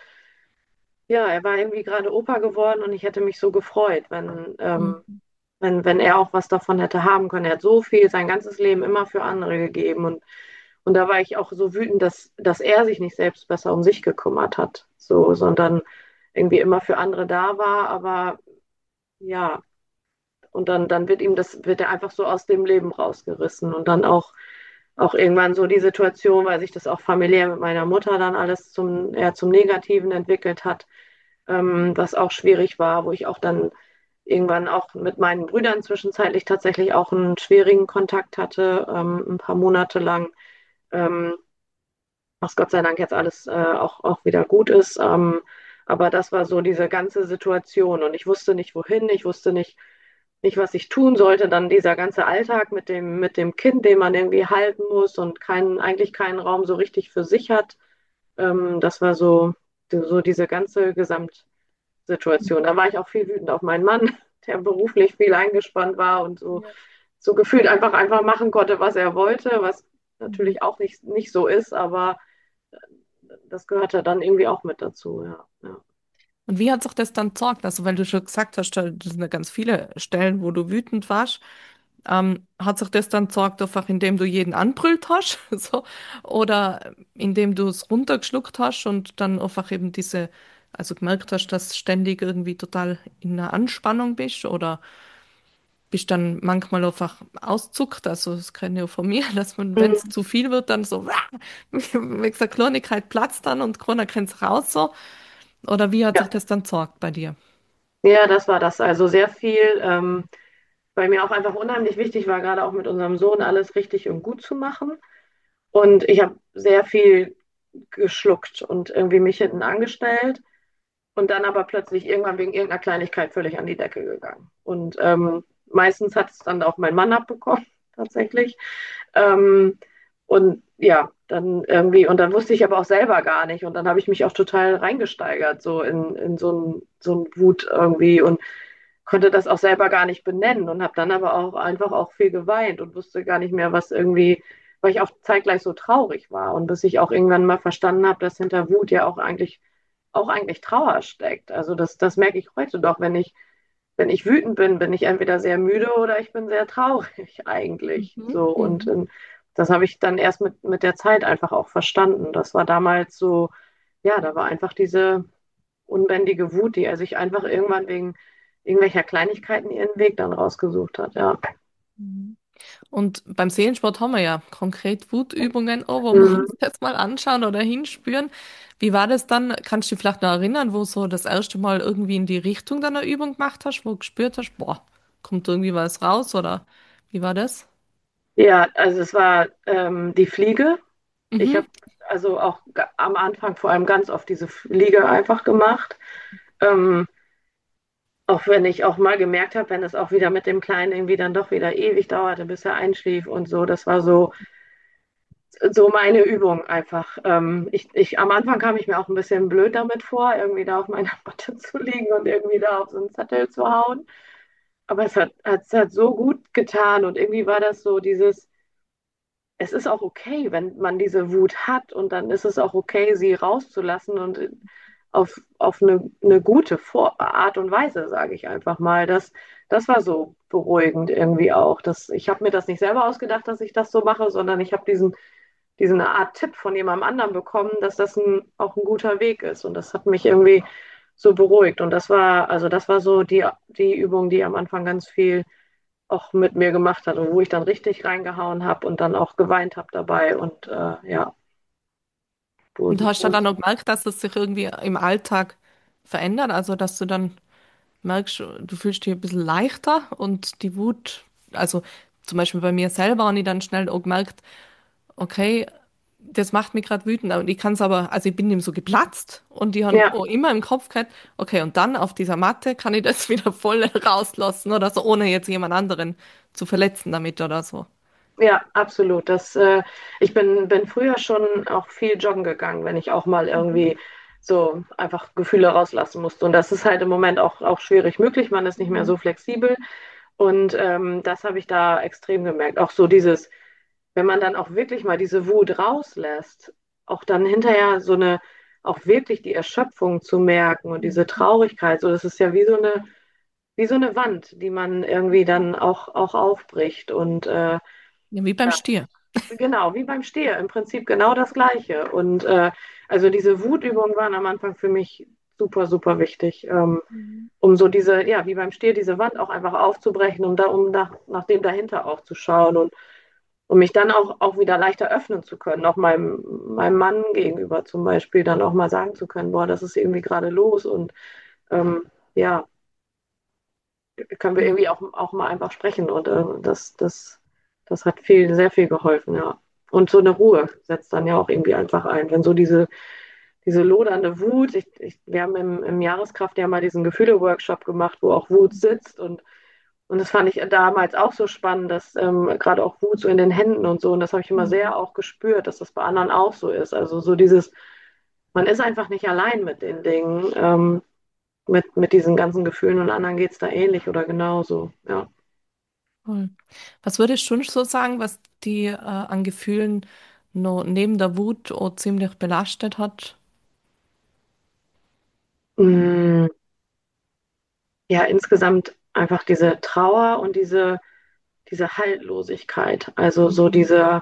ja, er war irgendwie gerade Opa geworden und ich hätte mich so gefreut, wenn, ähm, Mhm. wenn, wenn er auch was davon hätte haben können. Er hat so viel, sein ganzes Leben immer für andere gegeben und, und da war ich auch so wütend, dass, dass er sich nicht selbst besser um sich gekümmert hat, so, sondern irgendwie immer für andere da war, aber ja, und dann, dann wird ihm das, wird er einfach so aus dem Leben rausgerissen und dann auch auch irgendwann so die Situation, weil sich das auch familiär mit meiner Mutter dann alles zum, eher zum Negativen entwickelt hat, ähm, was auch schwierig war, wo ich auch dann irgendwann auch mit meinen Brüdern zwischenzeitlich tatsächlich auch einen schwierigen Kontakt hatte, ähm, ein paar Monate lang, ähm, was Gott sei Dank jetzt alles äh, auch, auch wieder gut ist. Ähm, aber das war so diese ganze Situation und ich wusste nicht wohin, ich wusste nicht, nicht, was ich tun sollte. Dann dieser ganze Alltag mit dem, mit dem Kind, den man irgendwie halten muss und keinen, eigentlich keinen Raum so richtig für sich hat. Ähm, das war so, so diese ganze Gesamtsituation. Da war ich auch viel wütend auf meinen Mann, der beruflich viel eingespannt war und so, Ja. so gefühlt einfach, einfach machen konnte, was er wollte, was Mhm. natürlich auch nicht, nicht so ist, aber das gehörte dann irgendwie auch mit dazu, ja. Ja. Und wie hat sich das dann gezeigt? Also, weil du schon gesagt hast, da das sind ja ganz viele Stellen, wo du wütend warst. Ähm, hat sich das dann gezeigt, einfach indem du jeden anbrüllt hast, so, oder indem du es runtergeschluckt hast und dann einfach eben diese, also gemerkt hast, dass ständig irgendwie total in einer Anspannung bist, oder bist dann manchmal einfach auszuckt, also das kenne ich ja von mir, dass man, wenn es Mhm. zu viel wird, dann so, wie gesagt, Kleinigkeit platzt dann und keiner kennt es raus, so, oder wie hat sich Ja. das dann gezeigt bei dir? Ja, das war das. Also sehr viel, ähm, weil mir auch einfach unheimlich wichtig war, gerade auch mit unserem Sohn alles richtig und gut zu machen. Und ich habe sehr viel geschluckt und irgendwie mich hinten angestellt und dann aber plötzlich irgendwann wegen irgendeiner Kleinigkeit völlig an die Decke gegangen. Und ähm, meistens hat es dann auch mein Mann abbekommen, tatsächlich. Ähm, und ja, dann irgendwie, und dann wusste ich aber auch selber gar nicht. Und dann habe ich mich auch total reingesteigert, so in, in so ein, so ein Wut irgendwie und konnte das auch selber gar nicht benennen und habe dann aber auch einfach auch viel geweint und wusste gar nicht mehr, was irgendwie, weil ich auch zeitgleich so traurig war und bis ich auch irgendwann mal verstanden habe, dass hinter Wut ja auch eigentlich auch eigentlich Trauer steckt. Also das, das merke ich heute doch, wenn ich, wenn ich wütend bin, bin ich entweder sehr müde oder ich bin sehr traurig eigentlich. Mhm, So und mhm. ähm, das habe ich dann erst mit, mit der Zeit einfach auch verstanden. Das war damals so, ja, da war einfach diese unbändige Wut, die er sich einfach irgendwann wegen irgendwelcher Kleinigkeiten ihren Weg dann rausgesucht hat, ja. Mhm. Und beim Seelensport haben wir ja konkret Wutübungen, oh, wo wir Mhm. uns jetzt mal anschauen oder hinspüren. Wie war das dann? Kannst du dich vielleicht noch erinnern, wo so das erste Mal irgendwie in die Richtung deiner Übung gemacht hast, wo du gespürt hast, boah, kommt irgendwie was raus oder wie war das? Ja, also es war ähm, die Fliege. Ich Mhm. habe also auch ga- am Anfang vor allem ganz oft diese Fliege einfach gemacht. Ähm, Auch wenn ich auch mal gemerkt habe, wenn es auch wieder mit dem Kleinen irgendwie dann doch wieder ewig dauerte, bis er einschlief und so. Das war so, so meine Übung einfach. Ähm, ich, ich, am Anfang kam ich mir auch ein bisschen blöd damit vor, irgendwie da auf meiner Matte zu liegen und irgendwie da auf so einen Zettel zu hauen. Aber es hat, es hat so gut getan und irgendwie war das so dieses, es ist auch okay, wenn man diese Wut hat und dann ist es auch okay, sie rauszulassen und auf, auf eine, eine gute Vor Art und Weise, sage ich einfach mal. Das, das war so beruhigend irgendwie auch. Das, ich habe mir das nicht selber ausgedacht, dass ich das so mache, sondern ich habe diesen, diesen Art Tipp von jemandem anderen bekommen, dass das ein, auch ein guter Weg ist. Und das hat mich irgendwie so beruhigt. Und das war, also das war so die, die Übung, die am Anfang ganz viel auch mit mir gemacht hat und wo ich dann richtig reingehauen habe und dann auch geweint habe dabei. Und äh, ja, wo, Und hast du wo, dann auch gemerkt, dass das sich irgendwie im Alltag verändert? Also, dass du dann merkst, du fühlst dich ein bisschen leichter und die Wut, also zum Beispiel bei mir selber habe ich dann schnell auch gemerkt, okay, das macht mich gerade wütend. Und ich kann es aber, also ich bin ihm so geplatzt und die haben ja, auch immer im Kopf gehabt, okay, und dann auf dieser Matte kann ich das wieder voll rauslassen oder so, ohne jetzt jemand anderen zu verletzen damit oder so. ja, absolut. Das, äh, ich bin, bin früher schon auch viel joggen gegangen, wenn ich auch mal Mhm. irgendwie so einfach Gefühle rauslassen musste. Und das ist halt im Moment auch, auch schwierig möglich. Man ist nicht mehr Mhm. so flexibel. Und ähm, das habe ich da extrem gemerkt. Auch so dieses, wenn man dann auch wirklich mal diese Wut rauslässt, auch dann hinterher so eine, auch wirklich die Erschöpfung zu merken und diese Traurigkeit, so das ist ja wie so eine, wie so eine Wand, die man irgendwie dann auch, auch aufbricht. Und äh, Ja, wie beim ja, Stier. genau, wie beim Steher, im Prinzip genau das Gleiche. Und äh, also diese Wutübungen waren am Anfang für mich super, super wichtig, ähm, Mhm. um so diese, ja, wie beim Stier, diese Wand auch einfach aufzubrechen, um da, um nach, nach dem dahinter auch zu schauen und um mich dann auch, auch wieder leichter öffnen zu können, auch meinem, meinem Mann gegenüber zum Beispiel, dann auch mal sagen zu können, boah, das ist irgendwie gerade los und ähm, ja, können wir Ja, irgendwie auch, auch mal einfach sprechen und äh, das, das, das hat viel, sehr viel geholfen, ja. Und so eine Ruhe setzt dann ja auch irgendwie einfach ein, wenn so diese, diese lodernde Wut, ich, ich, wir haben im, im Jahreskraft ja mal diesen Gefühle-Workshop gemacht, wo auch Wut sitzt und und das fand ich damals auch so spannend, dass ähm, gerade auch Wut so in den Händen und so, und das habe ich immer sehr Mhm. auch gespürt, dass das bei anderen auch so ist. Also so dieses, man ist einfach nicht allein mit den Dingen, ähm, mit, mit diesen ganzen Gefühlen und anderen geht es da ähnlich oder genauso. Ja. Voll. Was würdest du schon so sagen, was die äh, an Gefühlen noch neben der Wut auch ziemlich belastet hat? Mm, ja, insgesamt einfach diese Trauer und diese, diese Haltlosigkeit. Also so Mhm. diese,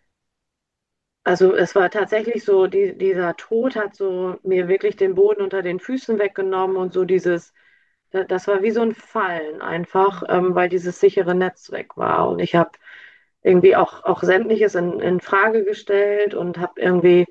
also es war tatsächlich so, die, dieser Tod hat so mir wirklich den Boden unter den Füßen weggenommen und so dieses, da- das war wie so ein Fallen einfach, ähm, weil dieses sichere Netz weg war. Und ich habe irgendwie auch, auch sämtliches in, in Frage gestellt und habe irgendwie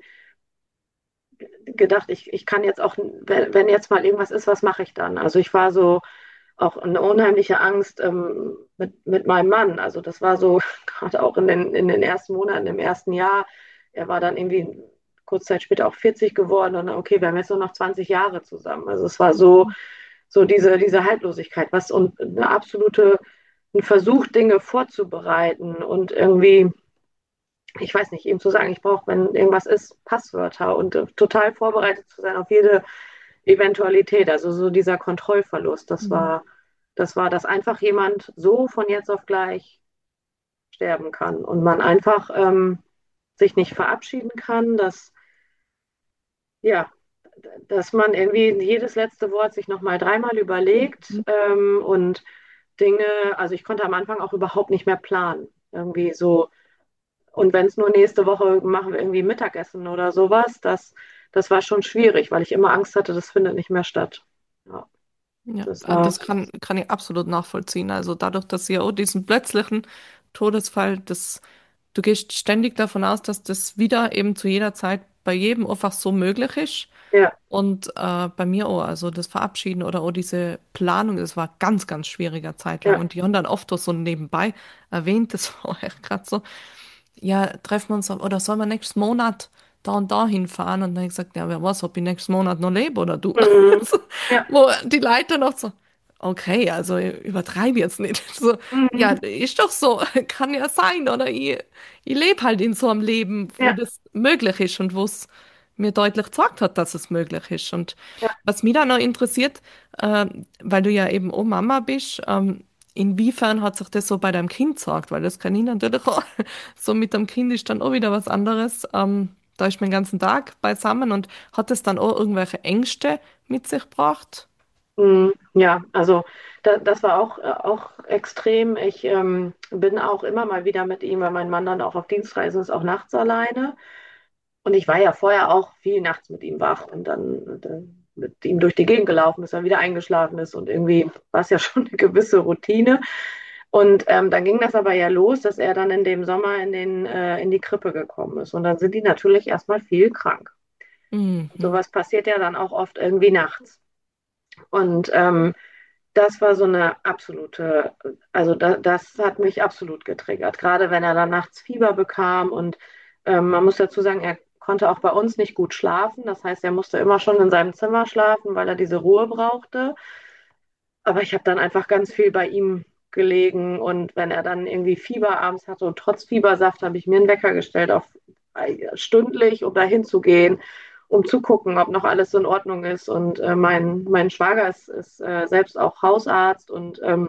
gedacht, ich, ich kann jetzt auch, wenn, wenn jetzt mal irgendwas ist, was mache ich dann? Also ich war so auch eine unheimliche Angst ähm, mit, mit meinem Mann. Also das war so gerade auch in den, in den ersten Monaten, im ersten Jahr. Er war dann irgendwie kurz Zeit später auch vierzig geworden und dann, okay, wir haben jetzt nur noch zwanzig Jahre zusammen. Also es war so, so diese, diese Haltlosigkeit, was und eine absolute, ein Versuch, Dinge vorzubereiten und irgendwie, ich weiß nicht, ihm zu sagen, ich brauche, wenn irgendwas ist, Passwörter und äh, total vorbereitet zu sein auf jede Eventualität. Also so dieser Kontrollverlust, das Mhm. war, das war, dass einfach jemand so von jetzt auf gleich sterben kann und man einfach ähm, sich nicht verabschieden kann, dass ja, dass man irgendwie jedes letzte Wort sich nochmal dreimal überlegt Mhm. ähm, und Dinge, also ich konnte am Anfang auch überhaupt nicht mehr planen. Irgendwie so, und wenn es nur nächste Woche machen wir irgendwie Mittagessen oder sowas, das, das war schon schwierig, weil ich immer Angst hatte, das findet nicht mehr statt. Ja, Ja, das äh, war, das kann, kann ich absolut nachvollziehen. Also dadurch, dass ja auch diesen plötzlichen Todesfall, das, du gehst ständig davon aus, dass das wieder eben zu jeder Zeit bei jedem einfach so möglich ist. ja, Und äh, bei mir auch, also das Verabschieden oder auch diese Planung, das war ganz, ganz schwieriger Zeit lang. ja, Und die haben dann oft auch so nebenbei erwähnt, das war echt gerade so, ja, treffen wir uns am- oder sollen wir nächsten Monat da und da hinfahren? Und dann hab ich gesagt, ja, wer weiß, ob ich nächsten Monat noch lebe oder du. mhm, ja, Wo die Leute noch so, okay, also übertreibe jetzt nicht. So, ja, Mhm. ist doch so, kann ja sein, oder? Ich, ich lebe halt in so einem Leben, wo Ja, das möglich ist und wo es mir deutlich gesagt hat, dass es möglich ist. Und ja. was mich da noch interessiert, äh, weil du ja eben auch Mama bist, ähm, inwiefern hat sich das so bei deinem Kind gesagt? Weil das kann ich natürlich auch. So mit dem Kind ist dann auch wieder was anderes. Ähm, da ist man den ganzen Tag beisammen und hat es dann auch irgendwelche Ängste mit sich gebracht? Mhm. Ja, also da, das war auch, äh, auch extrem. Ich ähm, bin auch immer mal wieder mit ihm, weil mein Mann dann auch auf Dienstreise ist, auch nachts alleine. Und ich war ja vorher auch viel nachts mit ihm wach und dann, dann mit ihm durch die Gegend gelaufen, bis er wieder eingeschlafen ist. Und irgendwie war es ja schon eine gewisse Routine. Und ähm, dann ging das aber ja los, dass er dann in dem Sommer in den, äh, in die Krippe gekommen ist. Und dann sind die natürlich erstmal viel krank. Und Mhm. sowas passiert ja dann auch oft irgendwie nachts. Und ähm, das war so eine absolute, also da, das hat mich absolut getriggert, gerade wenn er dann nachts Fieber bekam und ähm, man muss dazu sagen, er konnte auch bei uns nicht gut schlafen. Das heißt, er musste immer schon in seinem Zimmer schlafen, weil er diese Ruhe brauchte. Aber ich habe dann einfach ganz viel bei ihm gelegen und wenn er dann irgendwie Fieber abends hatte und trotz Fiebersaft habe ich mir einen Wecker gestellt auf äh, stündlich, um da hinzugehen, um zu gucken, ob noch alles in Ordnung ist. Und äh, mein, mein Schwager ist, ist äh, selbst auch Hausarzt und ähm,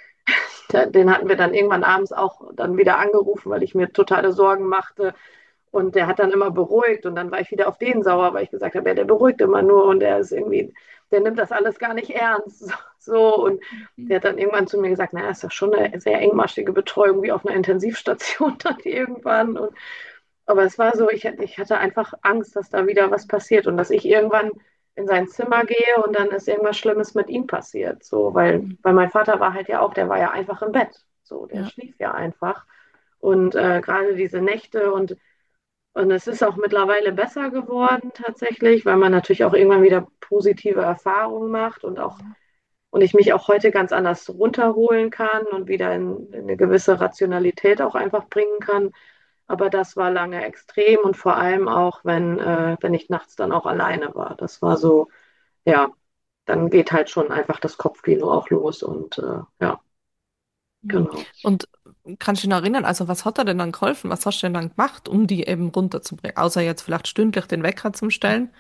den hatten wir dann irgendwann abends auch dann wieder angerufen, weil ich mir totale Sorgen machte. Und der hat dann immer beruhigt und dann war ich wieder auf den sauer, weil ich gesagt habe, ja, der beruhigt immer nur und der ist irgendwie, der nimmt das alles gar nicht ernst. So, und der hat dann irgendwann zu mir gesagt, naja, ist ja schon eine sehr engmaschige Betreuung, wie auf einer Intensivstation dann irgendwann. Und, aber es war so, ich, ich hatte einfach Angst, dass da wieder was passiert und dass ich irgendwann in sein Zimmer gehe und dann ist irgendwas Schlimmes mit ihm passiert. So, weil, Mhm. weil mein Vater war halt ja auch, der war ja einfach im Bett. So, der Ja. schlief ja einfach. Und äh, gerade diese Nächte und und es ist auch mittlerweile besser geworden tatsächlich, weil man natürlich auch irgendwann wieder positive Erfahrungen macht und auch und ich mich auch heute ganz anders runterholen kann und wieder in, in eine gewisse Rationalität auch einfach bringen kann. Aber das war lange extrem und vor allem auch, wenn, äh, wenn ich nachts dann auch alleine war. Das war so, ja, dann geht halt schon einfach das Kopfkino auch los und äh, ja, Mhm. genau. Und kannst du dich noch erinnern, also was hat er denn dann geholfen? Was hast du denn dann gemacht, um die eben runterzubringen? Außer jetzt vielleicht stündlich den Wecker zum Stellen.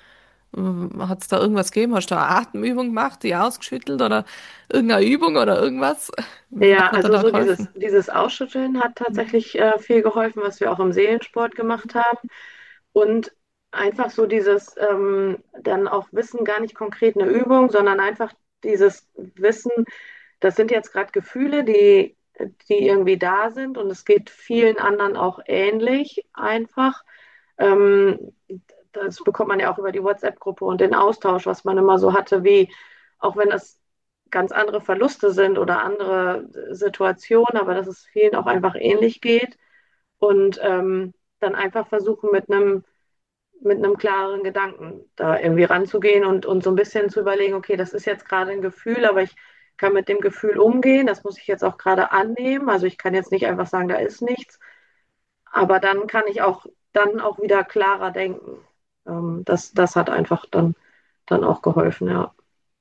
Hat es da irgendwas gegeben? Hast du da eine Atemübung gemacht, die ausgeschüttelt oder irgendeine Übung oder irgendwas? Was Ja, hat er also da so geholfen? dieses, dieses Ausschütteln hat tatsächlich äh, viel geholfen, was wir auch im Seelensport gemacht haben. Und einfach so dieses ähm, dann auch Wissen, gar nicht konkret eine Übung, sondern einfach dieses Wissen, das sind jetzt gerade Gefühle, die, die irgendwie da sind und es geht vielen anderen auch ähnlich einfach. Ähm, Das bekommt man ja auch über die WhatsApp-Gruppe und den Austausch, was man immer so hatte, wie auch wenn das ganz andere Verluste sind oder andere Situationen, aber dass es vielen auch einfach ähnlich geht und ähm, dann einfach versuchen mit einem mit einem klareren Gedanken da irgendwie ranzugehen und, und so ein bisschen zu überlegen, okay, das ist jetzt gerade ein Gefühl, aber ich kann mit dem Gefühl umgehen, das muss ich jetzt auch gerade annehmen. Also ich kann jetzt nicht einfach sagen, da ist nichts, aber dann kann ich auch dann auch wieder klarer denken. Ähm, das, das hat einfach dann, dann auch geholfen, ja.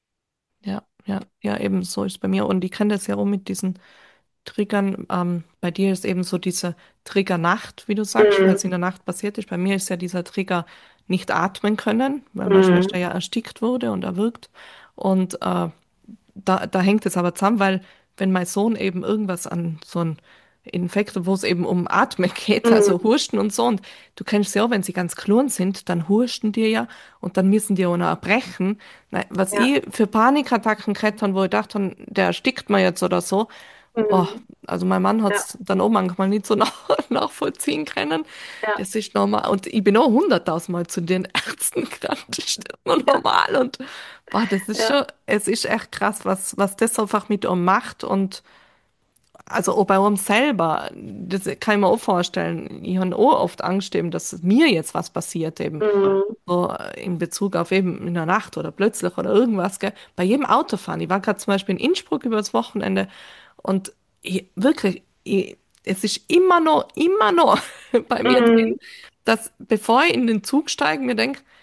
Ja, ja, ja, eben so ist es bei mir. Und ich kenne das ja auch mit diesen Triggern. Ähm, bei dir ist eben so diese Triggernacht, wie du sagst, weil Mhm. es in der Nacht passiert ist. Bei mir ist ja dieser Trigger nicht atmen können, weil meine Mhm. Schwester ja erstickt wurde und erwürgt. Und äh, da, da hängt es aber zusammen, weil wenn mein Sohn eben irgendwas an so ein Infekt, wo es eben um Atmen geht, also Mhm. Husten und so, und du kennst ja auch, wenn sie ganz klein sind, dann husten die ja und dann müssen die auch noch erbrechen. Nein, was Ja. ich für Panikattacken gehabt habe, wo ich dachte, der erstickt mir jetzt oder so, oh, Mhm. also mein Mann hat Ja. es dann auch manchmal nicht so nach, nachvollziehen können. Ja. Das ist normal. Und ich bin auch hunderttausendmal zu den Ärzten gerannt. Das ist nur normal. Und boah, das ist Ja. schon, es ist echt krass, was, was das einfach mit uns macht. Und also auch bei uns selber, das kann ich mir auch vorstellen. Ich habe auch oft Angst eben, dass mir jetzt was passiert eben. Mhm. So in Bezug auf eben in der Nacht oder plötzlich oder irgendwas, gell? Bei jedem Autofahren. Ich war gerade zum Beispiel in Innsbruck über das Wochenende und ich, wirklich, ich, es ist immer noch, immer noch bei mir drin, Mhm. dass bevor ich in den Zug steige, mir denke,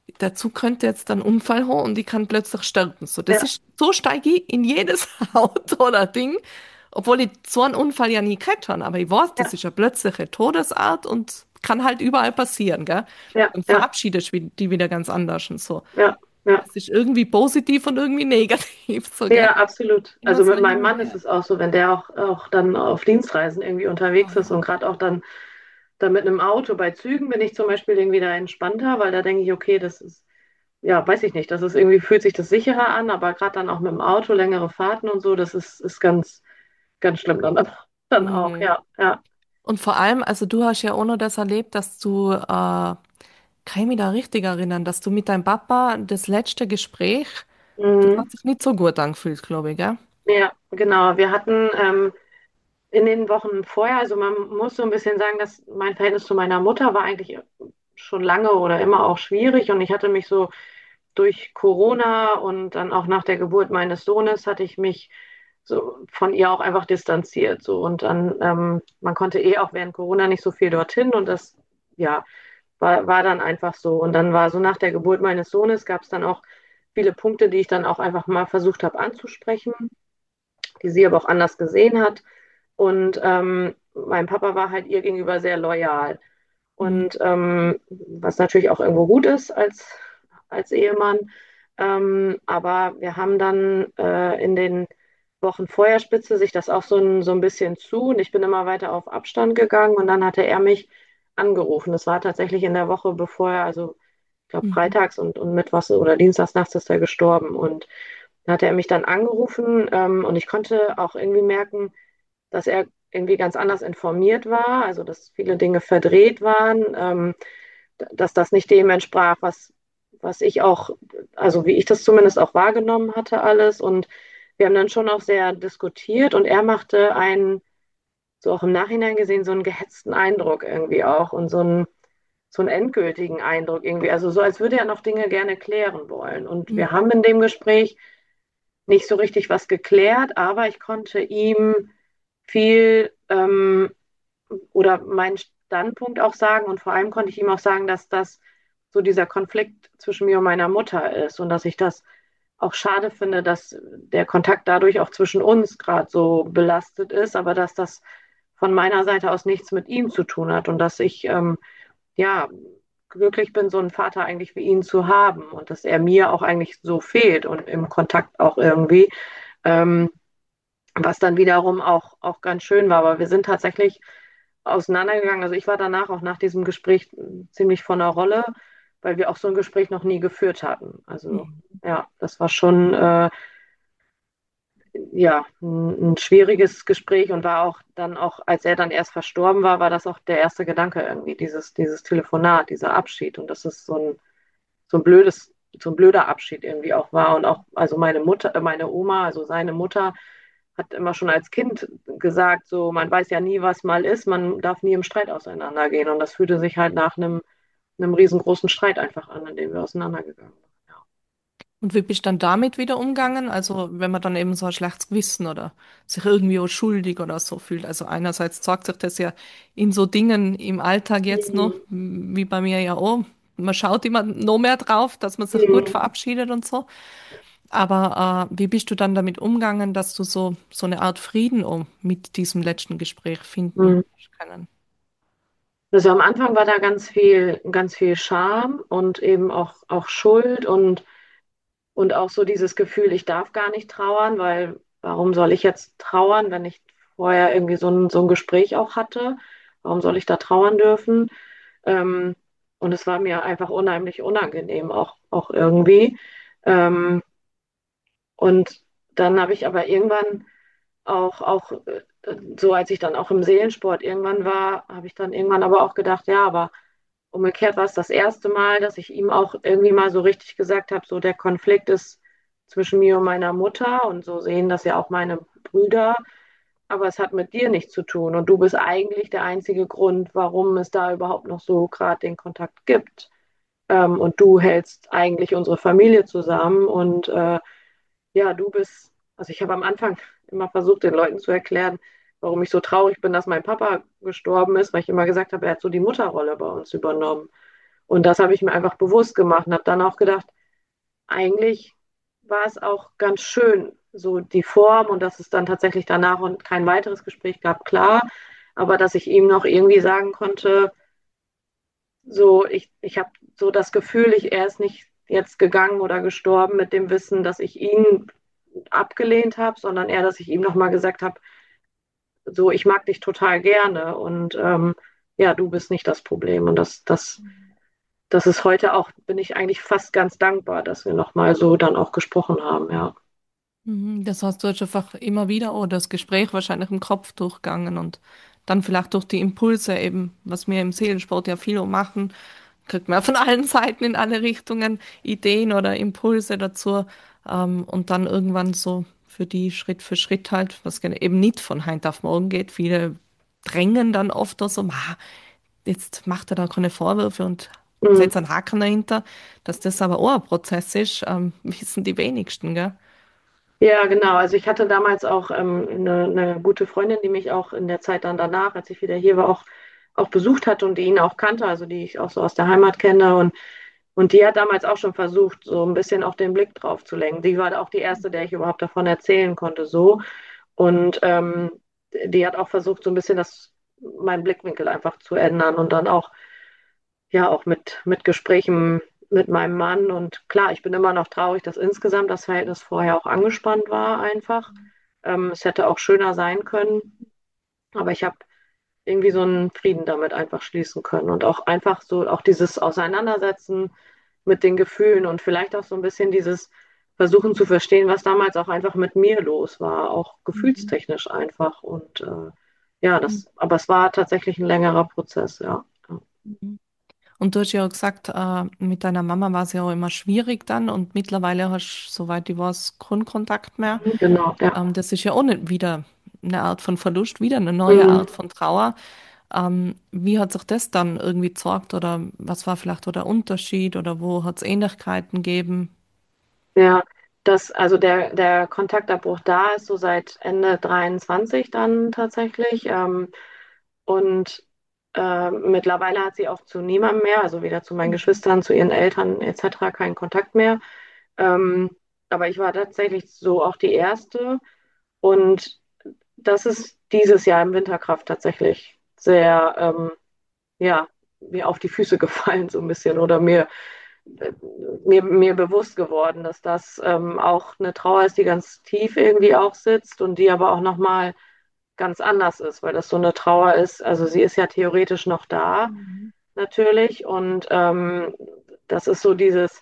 der Zug könnte jetzt einen Unfall haben und ich kann plötzlich sterben. So, das Ja, ist, so steige ich in jedes Auto oder Ding, obwohl ich so einen Unfall ja nie gehabt habe. Aber ich weiß, das ja, ist eine plötzliche Todesart und kann halt überall passieren, gell? ja, Dann ja, verabschiedest du die wieder ganz anders und so. ja, ja. Das ist irgendwie positiv und irgendwie negativ, so, gell? Ja, absolut. Immer Also so mit hin meinem und Mann ist her. es auch so, wenn der auch, auch dann auf Dienstreisen irgendwie unterwegs ist und Ah, gerade auch dann, dann mit einem Auto bei Zügen bin ich zum Beispiel irgendwie da entspannter, weil da denke ich, okay, das ist, ja, weiß ich nicht, das ist irgendwie, fühlt sich das sicherer an, aber gerade dann auch mit dem Auto, längere Fahrten und so, das ist, ist ganz, ganz schlimm dann, dann auch, mhm. ja, ja. Und vor allem, also du hast ja auch noch das erlebt, dass du, äh, kann ich mich da richtig erinnern, dass du mit deinem Papa das letzte Gespräch, das Mhm. hat sich nicht so gut angefühlt, glaube ich, gell? Ja, genau. Wir hatten ähm, in den Wochen vorher, also man muss so ein bisschen sagen, dass mein Verhältnis zu meiner Mutter war eigentlich schon lange oder immer auch schwierig und ich hatte mich so durch Corona und dann auch nach der Geburt meines Sohnes hatte ich mich so von ihr auch einfach distanziert. So und dann, ähm, man konnte eh auch während Corona nicht so viel dorthin und das, ja, war, war dann einfach so. Und dann war so nach der Geburt meines Sohnes gab es dann auch viele Punkte, die ich dann auch einfach mal versucht habe anzusprechen, die sie aber auch anders gesehen hat. Und ähm, mein Papa war halt ihr gegenüber sehr loyal. Mhm. Und ähm, was natürlich auch irgendwo gut ist als, als Ehemann. Ähm, aber wir haben dann äh, in den Wochen vorher spitze sich das auch so ein, so ein bisschen zu und ich bin immer weiter auf Abstand gegangen und dann hatte er mich angerufen. Das war tatsächlich in der Woche bevor er, also ich glaube Mhm. freitags und, und mittwochs oder dienstags nachts ist er gestorben und da hatte er mich dann angerufen ähm, und ich konnte auch irgendwie merken, dass er irgendwie ganz anders informiert war, also dass viele Dinge verdreht waren, ähm, dass das nicht dem entsprach, was, was ich auch, also wie ich das zumindest auch wahrgenommen hatte alles. Und wir haben dann schon auch sehr diskutiert und er machte einen, so auch im Nachhinein gesehen, so einen gehetzten Eindruck irgendwie auch und so einen, so einen endgültigen Eindruck irgendwie. Also so, als würde er noch Dinge gerne klären wollen. Und wir Mhm. haben in dem Gespräch nicht so richtig was geklärt, aber ich konnte ihm viel ähm, oder meinen Standpunkt auch sagen und vor allem konnte ich ihm auch sagen, dass das so dieser Konflikt zwischen mir und meiner Mutter ist und dass ich das auch schade finde, dass der Kontakt dadurch auch zwischen uns gerade so belastet ist, aber dass das von meiner Seite aus nichts mit ihm zu tun hat und dass ich ähm, ja glücklich bin, so einen Vater eigentlich wie ihn zu haben und dass er mir auch eigentlich so fehlt und im Kontakt auch irgendwie. Ähm, was dann wiederum auch, auch ganz schön war. Aber wir sind tatsächlich auseinandergegangen. Also ich war danach auch nach diesem Gespräch ziemlich von der Rolle, weil wir auch so ein Gespräch noch nie geführt hatten. Also Mhm. ja, das war schon äh, ja, ein, ein schwieriges Gespräch und war auch dann auch, als er dann erst verstorben war, war das auch der erste Gedanke irgendwie, dieses, dieses Telefonat, dieser Abschied. Und das ist so ein, so ein blödes, so ein blöder Abschied irgendwie auch war. Und auch, also meine Mutter, äh, meine Oma, also seine Mutter, hat immer schon als Kind gesagt, so, man weiß ja nie, was mal ist, man darf nie im Streit auseinandergehen. Und das fühlte sich halt nach einem, einem riesengroßen Streit einfach an, in dem wir auseinandergegangen sind. Ja. Und wie bist du dann damit wieder umgegangen? Also, wenn man dann eben so ein schlechtes Gewissen oder sich irgendwie auch schuldig oder so fühlt. Also, einerseits zeigt sich das ja in so Dingen im Alltag jetzt noch, Mhm. wie bei mir ja auch. Man schaut immer noch mehr drauf, dass man sich gut Mhm. verabschiedet und so. Aber äh, wie bist du dann damit umgegangen, dass du so, so eine Art Frieden um mit diesem letzten Gespräch finden Mhm. können? Also am Anfang war da ganz viel, ganz viel Scham und eben auch, auch Schuld und, und auch so dieses Gefühl, ich darf gar nicht trauern, weil warum soll ich jetzt trauern, wenn ich vorher irgendwie so ein, so ein Gespräch auch hatte? Warum soll ich da trauern dürfen? Ähm, und es war mir einfach unheimlich unangenehm, auch, auch irgendwie. Ähm, und dann habe ich aber irgendwann auch, auch äh, so, als ich dann auch im Seelensport irgendwann war, habe ich dann irgendwann aber auch gedacht, ja, aber umgekehrt war es das erste Mal, dass ich ihm auch irgendwie mal so richtig gesagt habe, so der Konflikt ist zwischen mir und meiner Mutter und so sehen das ja auch meine Brüder, aber es hat mit dir nichts zu tun und du bist eigentlich der einzige Grund, warum es da überhaupt noch so gerade den Kontakt gibt. Ähm, und du hältst eigentlich unsere Familie zusammen und äh, ja, du bist, also ich habe am Anfang immer versucht, den Leuten zu erklären, warum ich so traurig bin, dass mein Papa gestorben ist, weil ich immer gesagt habe, er hat so die Mutterrolle bei uns übernommen. Und das habe ich mir einfach bewusst gemacht und habe dann auch gedacht, eigentlich war es auch ganz schön, so die Form und dass es dann tatsächlich danach und kein weiteres Gespräch gab, klar, aber dass ich ihm noch irgendwie sagen konnte, so ich, ich habe so das Gefühl, ich, er ist nicht jetzt gegangen oder gestorben mit dem Wissen, dass ich ihn abgelehnt habe, sondern eher, dass ich ihm nochmal gesagt habe, so ich mag dich total gerne und ähm, ja, du bist nicht das Problem. Und das, das, das ist heute auch, bin ich eigentlich fast ganz dankbar, dass wir nochmal so dann auch gesprochen haben, ja. Mhm. Das heißt, du hast einfach immer wieder, oh, das Gespräch wahrscheinlich im Kopf durchgegangen und dann vielleicht durch die Impulse eben, was wir im Seelensport ja viel machen, kriegt man von allen Seiten in alle Richtungen Ideen oder Impulse dazu, ähm, und dann irgendwann so für die Schritt für Schritt halt, was gerne eben nicht von heute auf morgen geht. Viele drängen dann oft so, "Ma, jetzt macht er da keine Vorwürfe und Mhm. setzt einen Haken dahinter, dass das aber auch ein Prozess ist, ähm, wissen die wenigsten, gell? Ja, genau. Also ich hatte damals auch ähm, eine, eine gute Freundin, die mich auch in der Zeit dann danach, als ich wieder hier war, auch, auch besucht hat und die ihn auch kannte, also die ich auch so aus der Heimat kenne. Und, und die hat damals auch schon versucht, so ein bisschen auch den Blick drauf zu lenken. Die war auch die erste, der ich überhaupt davon erzählen konnte, so. Und ähm, die hat auch versucht, so ein bisschen das, meinen Blickwinkel einfach zu ändern und dann auch ja auch mit, mit Gesprächen mit meinem Mann. Und klar, ich bin immer noch traurig, dass insgesamt das Verhältnis vorher auch angespannt war einfach. Ähm, es hätte auch schöner sein können, aber ich habe irgendwie so einen Frieden damit einfach schließen können und auch einfach so auch dieses Auseinandersetzen mit den Gefühlen und vielleicht auch so ein bisschen dieses Versuchen zu verstehen, was damals auch einfach mit mir los war, auch Mhm. gefühlstechnisch einfach. Und äh, ja, Mhm. das, aber es war tatsächlich ein längerer Prozess, ja. Ja. Mhm. Und du hast ja auch gesagt, äh, mit deiner Mama war es ja auch immer schwierig dann und mittlerweile hast du, soweit ich weiß, keinen Kontakt mehr. Genau, ja. Ähm, das ist ja auch nicht wieder eine Art von Verlust, wieder eine neue Mhm. Art von Trauer. Ähm, wie hat sich das dann irgendwie gezeigt oder was war vielleicht auch der Unterschied oder wo hat es Ähnlichkeiten gegeben? Ja, das, also der, der Kontaktabbruch da ist so seit Ende dreiundzwanzig dann tatsächlich. Ähm, und äh, mittlerweile hat sie auch zu niemandem mehr, also weder zu meinen Mhm. Geschwistern, zu ihren Eltern et cetera keinen Kontakt mehr. Ähm, aber ich war tatsächlich so auch die Erste. Und das ist dieses Jahr im Winterkraft tatsächlich sehr, ähm, ja, mir auf die Füße gefallen, so ein bisschen, oder mir mir, mir bewusst geworden, dass das ähm, auch eine Trauer ist, die ganz tief irgendwie auch sitzt und die aber auch nochmal ganz anders ist, weil das so eine Trauer ist. Also sie ist ja theoretisch noch da, Mhm. natürlich. Und ähm, das ist so dieses,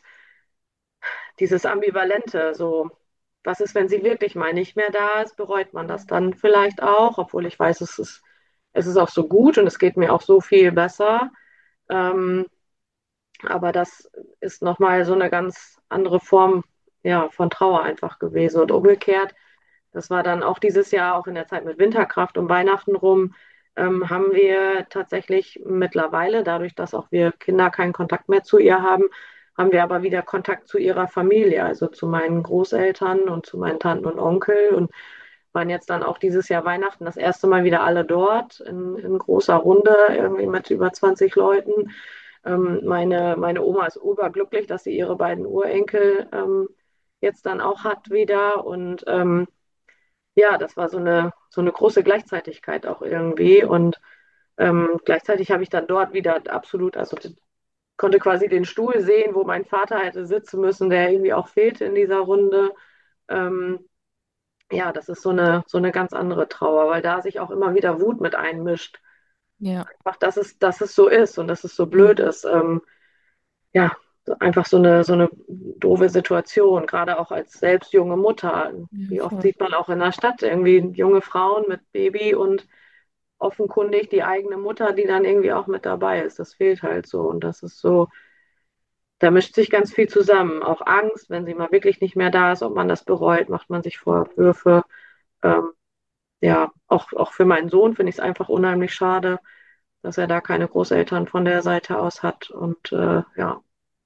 dieses Ambivalente, so, was ist, wenn sie wirklich mal nicht mehr da ist? Bereut man das dann vielleicht auch, obwohl ich weiß, es ist, es ist auch so gut und es geht mir auch so viel besser. Ähm, Aber das ist nochmal so eine ganz andere Form, ja, von Trauer einfach gewesen. Und umgekehrt, das war dann auch dieses Jahr, auch in der Zeit mit Winterkraft um Weihnachten rum, ähm, haben wir tatsächlich mittlerweile, dadurch, dass auch wir Kinder keinen Kontakt mehr zu ihr haben, haben wir aber wieder Kontakt zu ihrer Familie, also zu meinen Großeltern und zu meinen Tanten und Onkel und waren jetzt dann auch dieses Jahr Weihnachten das erste Mal wieder alle dort in, in großer Runde, irgendwie mit über zwanzig Leuten. Ähm, meine, meine Oma ist überglücklich, dass sie ihre beiden Urenkel ähm, jetzt dann auch hat wieder. Und ähm, ja, das war so eine, so eine große Gleichzeitigkeit auch irgendwie. Und ähm, gleichzeitig habe ich dann dort wieder absolut, also konnte quasi den Stuhl sehen, wo mein Vater hätte sitzen müssen, der irgendwie auch fehlte in dieser Runde. Ähm, ja, das ist so eine, so eine ganz andere Trauer, weil da sich auch immer wieder Wut mit einmischt. Ja. Einfach, dass es, dass es so ist und dass es so blöd Mhm. ist. Ähm, ja, so einfach so eine, so eine doofe Situation, gerade auch als selbst junge Mutter. Ja, Wie oft voll. sieht man auch in der Stadt irgendwie junge Frauen mit Baby und offenkundig die eigene Mutter, die dann irgendwie auch mit dabei ist. Das fehlt halt so. Und das ist so, da mischt sich ganz viel zusammen. Auch Angst, wenn sie mal wirklich nicht mehr da ist, ob man das bereut, macht man sich Vorwürfe. Ähm, ja, auch, auch für meinen Sohn finde ich es einfach unheimlich schade, dass er da keine Großeltern von der Seite aus hat. Und äh, ja.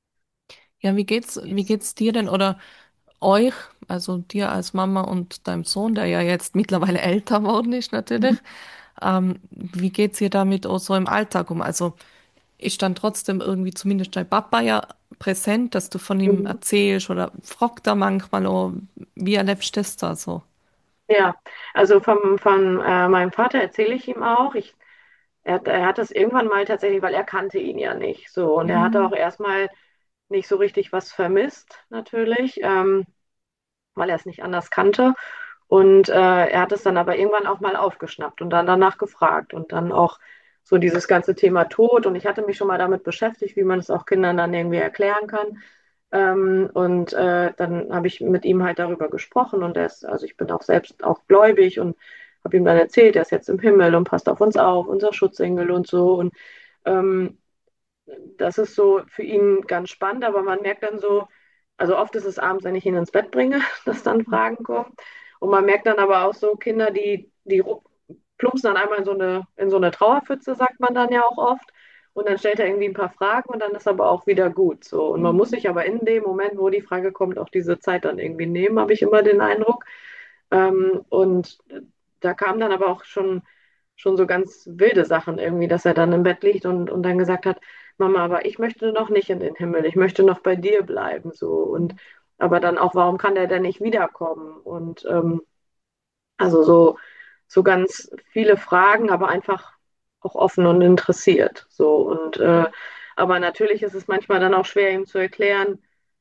Ja, wie geht's, wie geht's dir denn oder euch, also dir als Mama und deinem Sohn, der ja jetzt mittlerweile älter geworden ist natürlich, ähm, wie geht's ihr damit auch so im Alltag um? Also ist dann trotzdem irgendwie zumindest dein Papa ja präsent, dass du von ihm Mhm. erzählst oder fragt er manchmal, oh, wie erlebst du das da so? Ja, also vom, von äh, meinem Vater erzähle ich ihm auch. Ich, er, er hat das irgendwann mal tatsächlich, weil er kannte ihn ja nicht so. Und er hatte Mhm. auch erstmal nicht so richtig was vermisst, natürlich, ähm, weil er es nicht anders kannte. Und äh, er hat es dann aber irgendwann auch mal aufgeschnappt und dann danach gefragt und dann auch so dieses ganze Thema Tod. Und ich hatte mich schon mal damit beschäftigt, wie man es auch Kindern dann irgendwie erklären kann. Ähm, und äh, dann habe ich mit ihm halt darüber gesprochen und er ist, also ich bin auch selbst auch gläubig und habe ihm dann erzählt, er ist jetzt im Himmel und passt auf uns auf, unser Schutzengel und so. Und ähm, das ist so für ihn ganz spannend, aber man merkt dann so, also oft ist es abends, wenn ich ihn ins Bett bringe, dass dann Fragen kommen. Und man merkt dann aber auch so Kinder, die, die plumpsen dann einmal in so eine, in so eine Trauerpfütze, sagt man dann ja auch oft. Und dann stellt er irgendwie ein paar Fragen und dann ist aber auch wieder gut. So. Und man muss Mhm. sich aber in dem Moment, wo die Frage kommt, auch diese Zeit dann irgendwie nehmen, habe ich immer den Eindruck. Ähm, und da kam dann aber auch schon, schon so ganz wilde Sachen irgendwie, dass er dann im Bett liegt und, und dann gesagt hat, Mama, aber ich möchte noch nicht in den Himmel, ich möchte noch bei dir bleiben. So. Und aber dann auch, warum kann der denn nicht wiederkommen? Und ähm, also so, so ganz viele Fragen, aber einfach auch offen und interessiert. So. Und äh, aber natürlich ist es manchmal dann auch schwer, ihm zu erklären,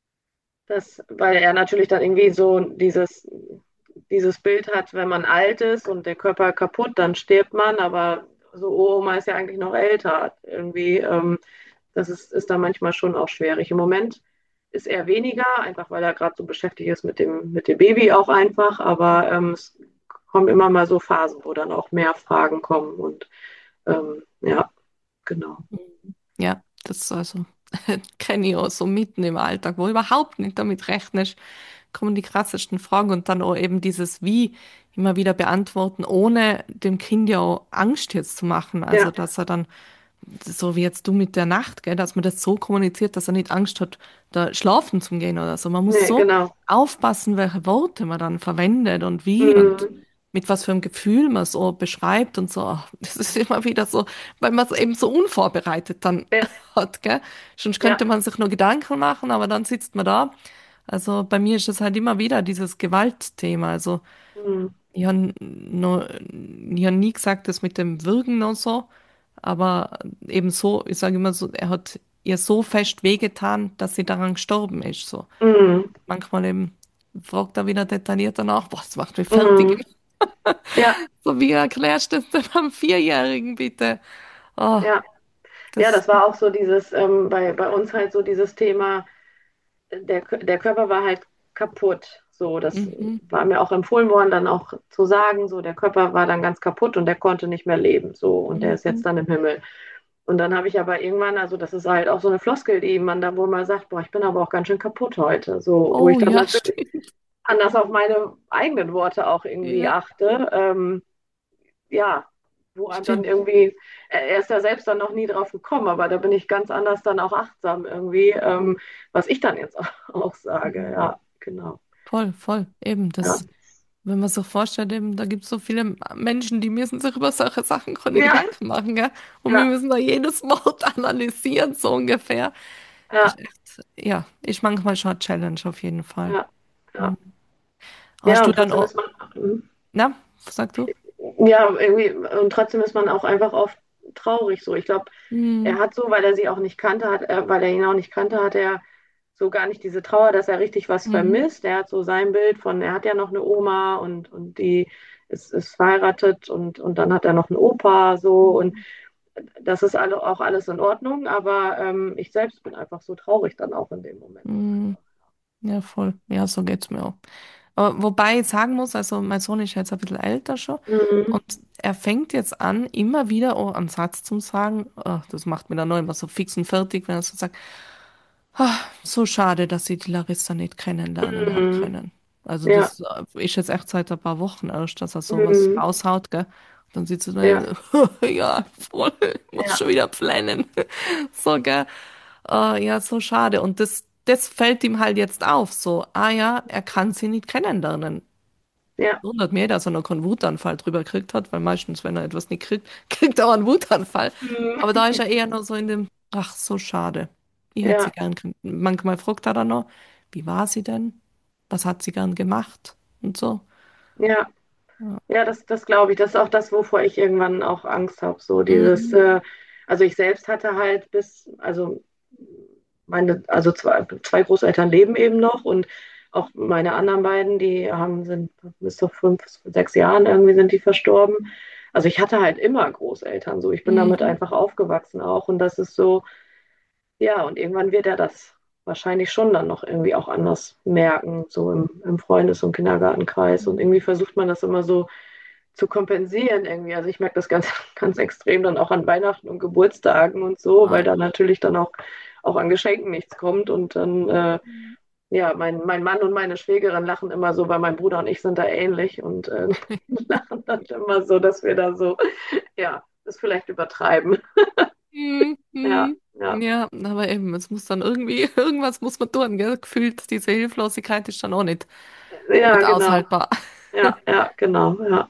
das, weil er natürlich dann irgendwie so dieses, dieses Bild hat, wenn man alt ist und der Körper kaputt, dann stirbt man, aber so oh, Oma ist ja eigentlich noch älter. Irgendwie, ähm, das ist, ist dann manchmal schon auch schwierig. Im Moment ist er weniger, einfach weil er gerade so beschäftigt ist mit dem, mit dem Baby auch einfach, aber ähm, es kommen immer mal so Phasen, wo dann auch mehr Fragen kommen und ähm, ja, genau. Ja, das also kenne ich auch so mitten im Alltag, wo überhaupt nicht damit rechnest, kommen die krassesten Fragen und dann auch eben dieses Wie immer wieder beantworten, ohne dem Kind ja auch Angst jetzt zu machen. Also, Ja, dass er dann, so wie jetzt du mit der Nacht, gell, dass man das so kommuniziert, dass er nicht Angst hat, da schlafen zu gehen oder so. Man muss nee, so genau. aufpassen, welche Worte man dann verwendet und wie und Mm, mit was für einem Gefühl man es so beschreibt und so. Ach, das ist immer wieder so, weil man es eben so unvorbereitet dann ja, hat, gell? Sonst könnte ja. man sich nur Gedanken machen, aber dann sitzt man da. Also bei mir ist es halt immer wieder dieses Gewaltthema. Also Mm, ich habe noch, ich hab nie gesagt, das mit dem Würgen und so, aber eben so, ich sage immer so, er hat ihr so fest wehgetan, dass sie daran gestorben ist. So. mm, Manchmal eben fragt er wieder detailliert danach, boah, das macht mich fertig. mm. Ja, So, wie erklärst du das denn am Vierjährigen, bitte? Oh, ja. Ja, das. das war auch so dieses, ähm, bei, bei uns halt so dieses Thema, der, Kö- der Körper war halt kaputt. So, das Mhm, war mir auch empfohlen worden, dann auch zu sagen, so, der Körper war dann ganz kaputt und der konnte nicht mehr leben. So, und der ist mhm. jetzt dann im Himmel. Und dann habe ich aber irgendwann, also das ist halt auch so eine Floskel, die man dann wohl mal sagt, boah, ich bin aber auch ganz schön kaputt heute. So, wo ich Oh dann ja, natürlich stimmt. anders auf meine eigenen Worte auch irgendwie Ja, achte. Ähm, ja, wo einem dann stimmt. irgendwie, er er ist da selbst dann noch nie drauf gekommen, aber da bin ich ganz anders dann auch achtsam irgendwie, ähm, was ich dann jetzt auch, auch sage. Mhm. Ja, genau. Voll, voll. Eben, Ja, das, wenn man sich vorstellt, eben, da gibt es so viele Menschen, die müssen sich über solche Sachen keine ja, Gedanken machen, gell? Und wir ja, müssen da jedes Wort analysieren, so ungefähr. ja, Ist echt, ja, ist manchmal schon eine Challenge auf jeden Fall. ja, ja. Mhm. Ja, Hast du und dann trotzdem auch, ist man, mhm. na, sag du? Ja, irgendwie, und trotzdem ist man auch einfach oft traurig so. Ich glaube, er Mhm. hat so, weil er sie auch nicht kannte, hat er, weil er ihn auch nicht kannte, hat er so gar nicht diese Trauer, dass er richtig was Mhm. vermisst. Er hat so sein Bild von, er hat ja noch eine Oma und, und die ist, ist verheiratet und, und dann hat er noch einen Opa so und das ist alle, auch alles in Ordnung, aber ähm, ich selbst bin einfach so traurig dann auch in dem Moment. Mhm. Ja, voll. Ja, so geht's mir auch. Aber wobei ich sagen muss, also mein Sohn ist jetzt ein bisschen älter schon Mhm. und er fängt jetzt an, immer wieder auch einen Satz zu sagen, oh, das macht mir dann noch immer so fix und fertig, wenn er so sagt, ah, so schade, dass sie die Larissa nicht kennenlernen hat Mhm. können. Also Ja. das äh, ist jetzt echt seit ein paar Wochen erst, dass er sowas Mhm. raushaut, gell? Und dann sitzt er Ja. da, ja, voll, muss Ja. schon wieder planen. So, gell? Äh, ja, so schade. Und das, das fällt ihm halt jetzt auf, so, ah ja, er kann sie nicht kennenlernen. Ja. Wundert mich, dass er noch keinen Wutanfall drüber gekriegt hat, weil meistens, wenn er etwas nicht kriegt, kriegt er auch einen Wutanfall. Mhm. Aber da ist er eher noch so in dem, Ach, so schade. Ich hätte sie Ja, gern. gen- Manchmal fragt er dann noch, wie war sie denn? Was hat sie gern gemacht? Und so. ja. Ja. Ja, das, das glaube ich. Das ist auch das, wovor ich irgendwann auch Angst habe. So dieses, Mhm. äh, also ich selbst hatte halt bis, also meine, also zwei, zwei Großeltern leben eben noch und auch meine anderen beiden, die haben, sind bis zu fünf, sechs Jahren irgendwie sind die verstorben. Also ich hatte halt immer Großeltern so. Ich bin damit Mhm. einfach aufgewachsen auch und das ist so, ja, und irgendwann wird er das wahrscheinlich schon dann noch irgendwie auch anders merken, so im, im Freundes- und Kindergartenkreis. Und irgendwie versucht man das immer so zu kompensieren irgendwie. Also ich merke das ganz, ganz extrem dann auch an Weihnachten und Geburtstagen und so, weil Ah. da natürlich dann auch, auch an Geschenken nichts kommt. Und dann, äh, ja, mein, mein Mann und meine Schwägerin lachen immer so, weil mein Bruder und ich sind da ähnlich und äh, lachen dann immer so, dass wir da so, ja, das vielleicht übertreiben. Mhm. Ja, Mhm. ja, Ja, aber eben, es muss dann irgendwie, irgendwas muss man tun, gell? Gefühlt, diese Hilflosigkeit ist dann auch nicht, ja, nicht genau. aushaltbar. Ja, ja, genau, ja.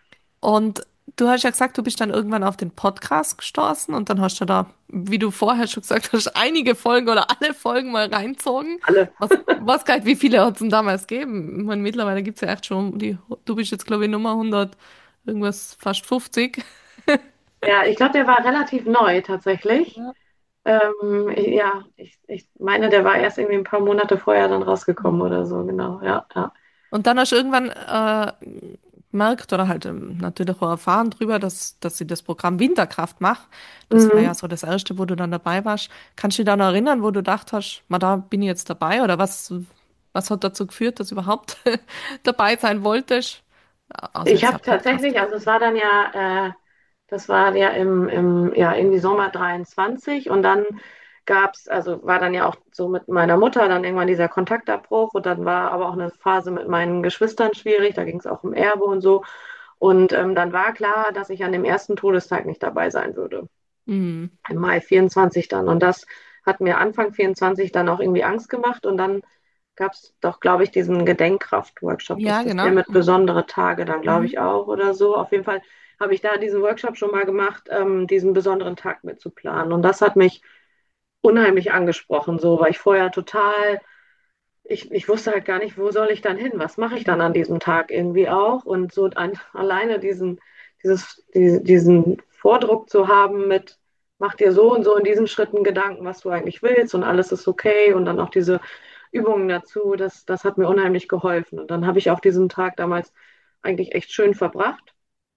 Und du hast ja gesagt, du bist dann irgendwann auf den Podcast gestoßen und dann hast du da, wie du vorher schon gesagt hast, einige Folgen oder alle Folgen mal reinzogen. Alle. Was, was gar nicht, wie viele hat es denn damals gegeben? Ich meine, mittlerweile gibt es ja echt schon die, du bist jetzt, glaube ich, Nummer hundert, irgendwas fast fünfzig. Ja, ich glaube, der war relativ neu tatsächlich. Ja. Ähm, ich, ja, ich, ich meine, der war erst irgendwie ein paar Monate vorher dann rausgekommen oder so, genau. Ja, ja. Und dann hast du irgendwann äh, gemerkt oder halt ähm, natürlich auch erfahren drüber, dass, dass sie das Programm Winterkraft macht. Das war ja Mhm. so das erste, wo du dann dabei warst. Kannst du dich da noch erinnern, wo du gedacht hast, ma, da bin ich jetzt dabei? Oder was, was hat dazu geführt, dass du überhaupt dabei sein wolltest? Also Ich jetzt habe der Podcast. tatsächlich, also es war dann ja, äh, das war ja im, im, ja, irgendwie Sommer dreiundzwanzig und dann gab es, also war dann ja auch so mit meiner Mutter dann irgendwann dieser Kontaktabbruch und dann war aber auch eine Phase mit meinen Geschwistern schwierig, da ging es auch um Erbe und so. Und ähm, dann war klar, dass ich an dem ersten Todestag nicht dabei sein würde. Mhm. Im Mai vierundzwanzig dann. Und das hat mir Anfang vierundzwanzig dann auch irgendwie Angst gemacht. Und dann gab es doch, glaube ich, diesen Gedenkkraft-Workshop. Ja, Ist das der genau. mit besondere Tage dann, glaube Mhm. ich, auch oder so? Auf jeden Fall habe ich da diesen Workshop schon mal gemacht, ähm, diesen besonderen Tag mitzuplanen. Und das hat mich unheimlich angesprochen, so, weil ich vorher total, ich, ich wusste halt gar nicht, wo soll ich dann hin? Was mache ich dann an diesem Tag irgendwie auch? Und so an, alleine diesen, dieses, die, diesen Vordruck zu haben mit, mach dir so und so in diesen Schritten Gedanken, was du eigentlich willst und alles ist okay und dann auch diese Übungen dazu, das, das hat mir unheimlich geholfen. Und dann habe ich auch diesen Tag damals eigentlich echt schön verbracht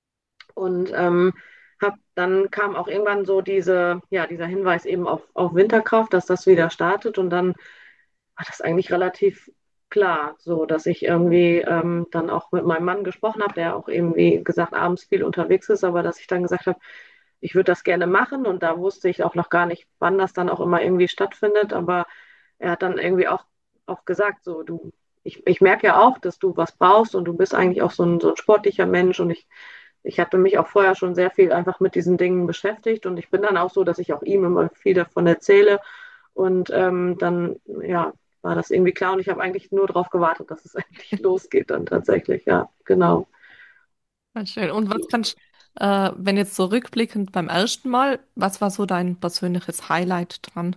und ähm, hab, dann kam auch irgendwann so diese, ja, dieser Hinweis eben auf, auf Winterkraft, dass das wieder startet und dann war das eigentlich relativ klar, so dass ich irgendwie ähm, dann auch mit meinem Mann gesprochen habe, der auch eben, wie gesagt, abends viel unterwegs ist, aber dass ich dann gesagt habe, ich würde das gerne machen und da wusste ich auch noch gar nicht, wann das dann auch immer irgendwie stattfindet, aber er hat dann irgendwie auch, auch gesagt, so du, ich, ich merke ja auch, dass du was brauchst und du bist eigentlich auch so ein, so ein sportlicher Mensch und ich, ich hatte mich auch vorher schon sehr viel einfach mit diesen Dingen beschäftigt und ich bin dann auch so, dass ich auch ihm immer viel davon erzähle und ähm, dann, ja, war das irgendwie klar und ich habe eigentlich nur darauf gewartet, dass es endlich losgeht dann tatsächlich, ja, genau. Ah, schön. Und was kannst, äh, wenn jetzt so rückblickend beim ersten Mal, was war so dein persönliches Highlight dran?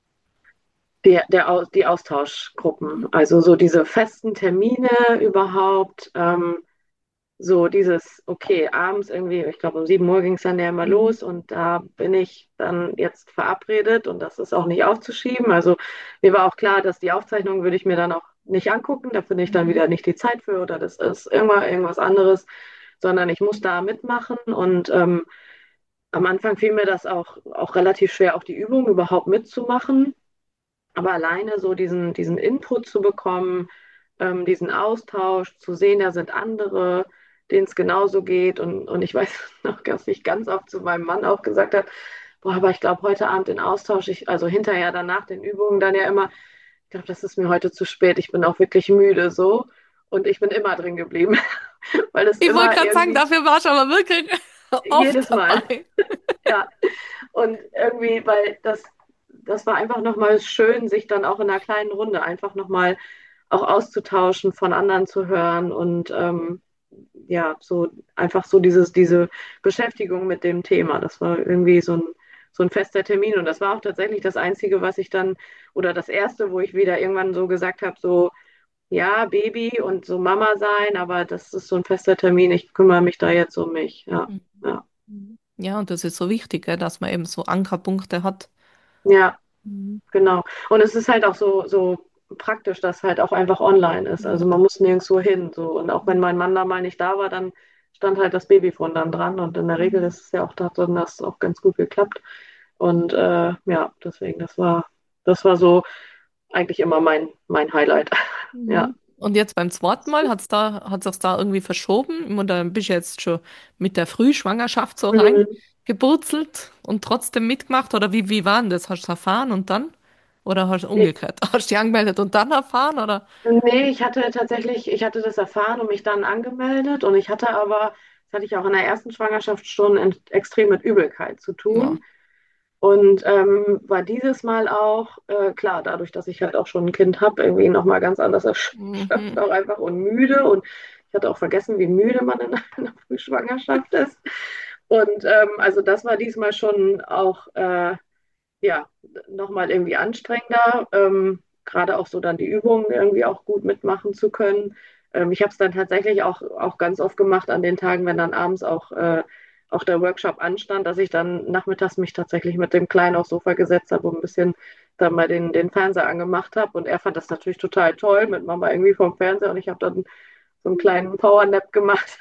Der, der, Au- die Austauschgruppen, Mhm. also so diese festen Termine überhaupt, ähm, so dieses, okay, abends irgendwie, ich glaube um sieben Uhr ging es dann ja immer Mhm. los und da bin ich dann jetzt verabredet und das ist auch nicht aufzuschieben. Also mir war auch klar, dass die Aufzeichnung würde ich mir dann auch nicht angucken, da finde ich dann Mhm. wieder nicht die Zeit für oder das ist irgendwann irgendwas anderes, sondern ich muss da mitmachen und ähm, am Anfang fiel mir das auch, auch relativ schwer, auch die Übung überhaupt mitzumachen. Aber alleine so diesen, diesen Input zu bekommen, ähm, diesen Austausch, zu sehen, da sind andere, denen es genauso geht. Und, und ich weiß noch, dass ich ganz oft zu meinem Mann auch gesagt habe, boah, aber ich glaube, heute Abend den Austausch, ich, also hinterher danach den Übungen dann ja immer, ich glaube, das ist mir heute zu spät, ich bin auch wirklich müde so. Und ich bin immer drin geblieben, weil es Ich wollte immer gerade sagen, irgendwie dafür warst du aber wirklich oft jedes Mal, dabei. ja. Und irgendwie, weil das, das war einfach nochmal schön, sich dann auch in einer kleinen Runde einfach nochmal auch auszutauschen, von anderen zu hören und ähm, ja, so einfach so dieses, diese Beschäftigung mit dem Thema. Das war irgendwie so ein, so ein fester Termin. Und das war auch tatsächlich das Einzige, was ich dann, oder das Erste, wo ich wieder irgendwann so gesagt habe, so, ja, Baby und so Mama sein, aber das ist so ein fester Termin, ich kümmere mich da jetzt um mich. Ja, ja, Mhm. Ja, und das ist so wichtig, gell, dass man eben so Ankerpunkte hat. ja, Mhm. genau. Und es ist halt auch so, so praktisch, dass halt auch einfach online ist. Ja. Also man muss nirgendwo hin. So. Und auch wenn mein Mann da mal nicht da war, dann stand halt das Babyphone dann dran. Und in der Regel Mhm. ist es ja auch, da hat dann das auch ganz gut geklappt. Und äh, ja, deswegen, das war, das war so eigentlich immer mein, mein Highlight. Ja. Mhm. Und jetzt beim zweiten Mal hat's da, hat's das da irgendwie verschoben und dann bist du jetzt schon mit der Frühschwangerschaft so Mhm. reingeburzelt und trotzdem mitgemacht oder wie, wie war denn das? Hast du erfahren und dann? Oder hast du umgekehrt? Hast du dich angemeldet und dann erfahren oder? Nee, ich hatte tatsächlich, ich hatte das erfahren und mich dann angemeldet und ich hatte aber, das hatte ich auch in der ersten Schwangerschaft schon en- extrem mit Übelkeit zu Ja. tun und ähm, war dieses Mal auch, äh, klar, dadurch, dass ich halt auch schon ein Kind habe, irgendwie nochmal ganz anders erschöpft Mhm. auch einfach und müde und ich hatte auch vergessen, wie müde man in einer Frühschwangerschaft ist und ähm, also das war diesmal schon auch, äh, ja, nochmal irgendwie anstrengender, ähm, gerade auch so dann die Übungen irgendwie auch gut mitmachen zu können. Ähm, ich habe es dann tatsächlich auch, auch ganz oft gemacht an den Tagen, wenn dann abends auch, äh, auch der Workshop anstand, dass ich dann nachmittags mich tatsächlich mit dem Kleinen aufs Sofa gesetzt habe und ein bisschen dann mal den, den Fernseher angemacht habe. Und er fand das natürlich total toll mit Mama irgendwie vom Fernseher und ich habe dann so einen kleinen Powernap gemacht,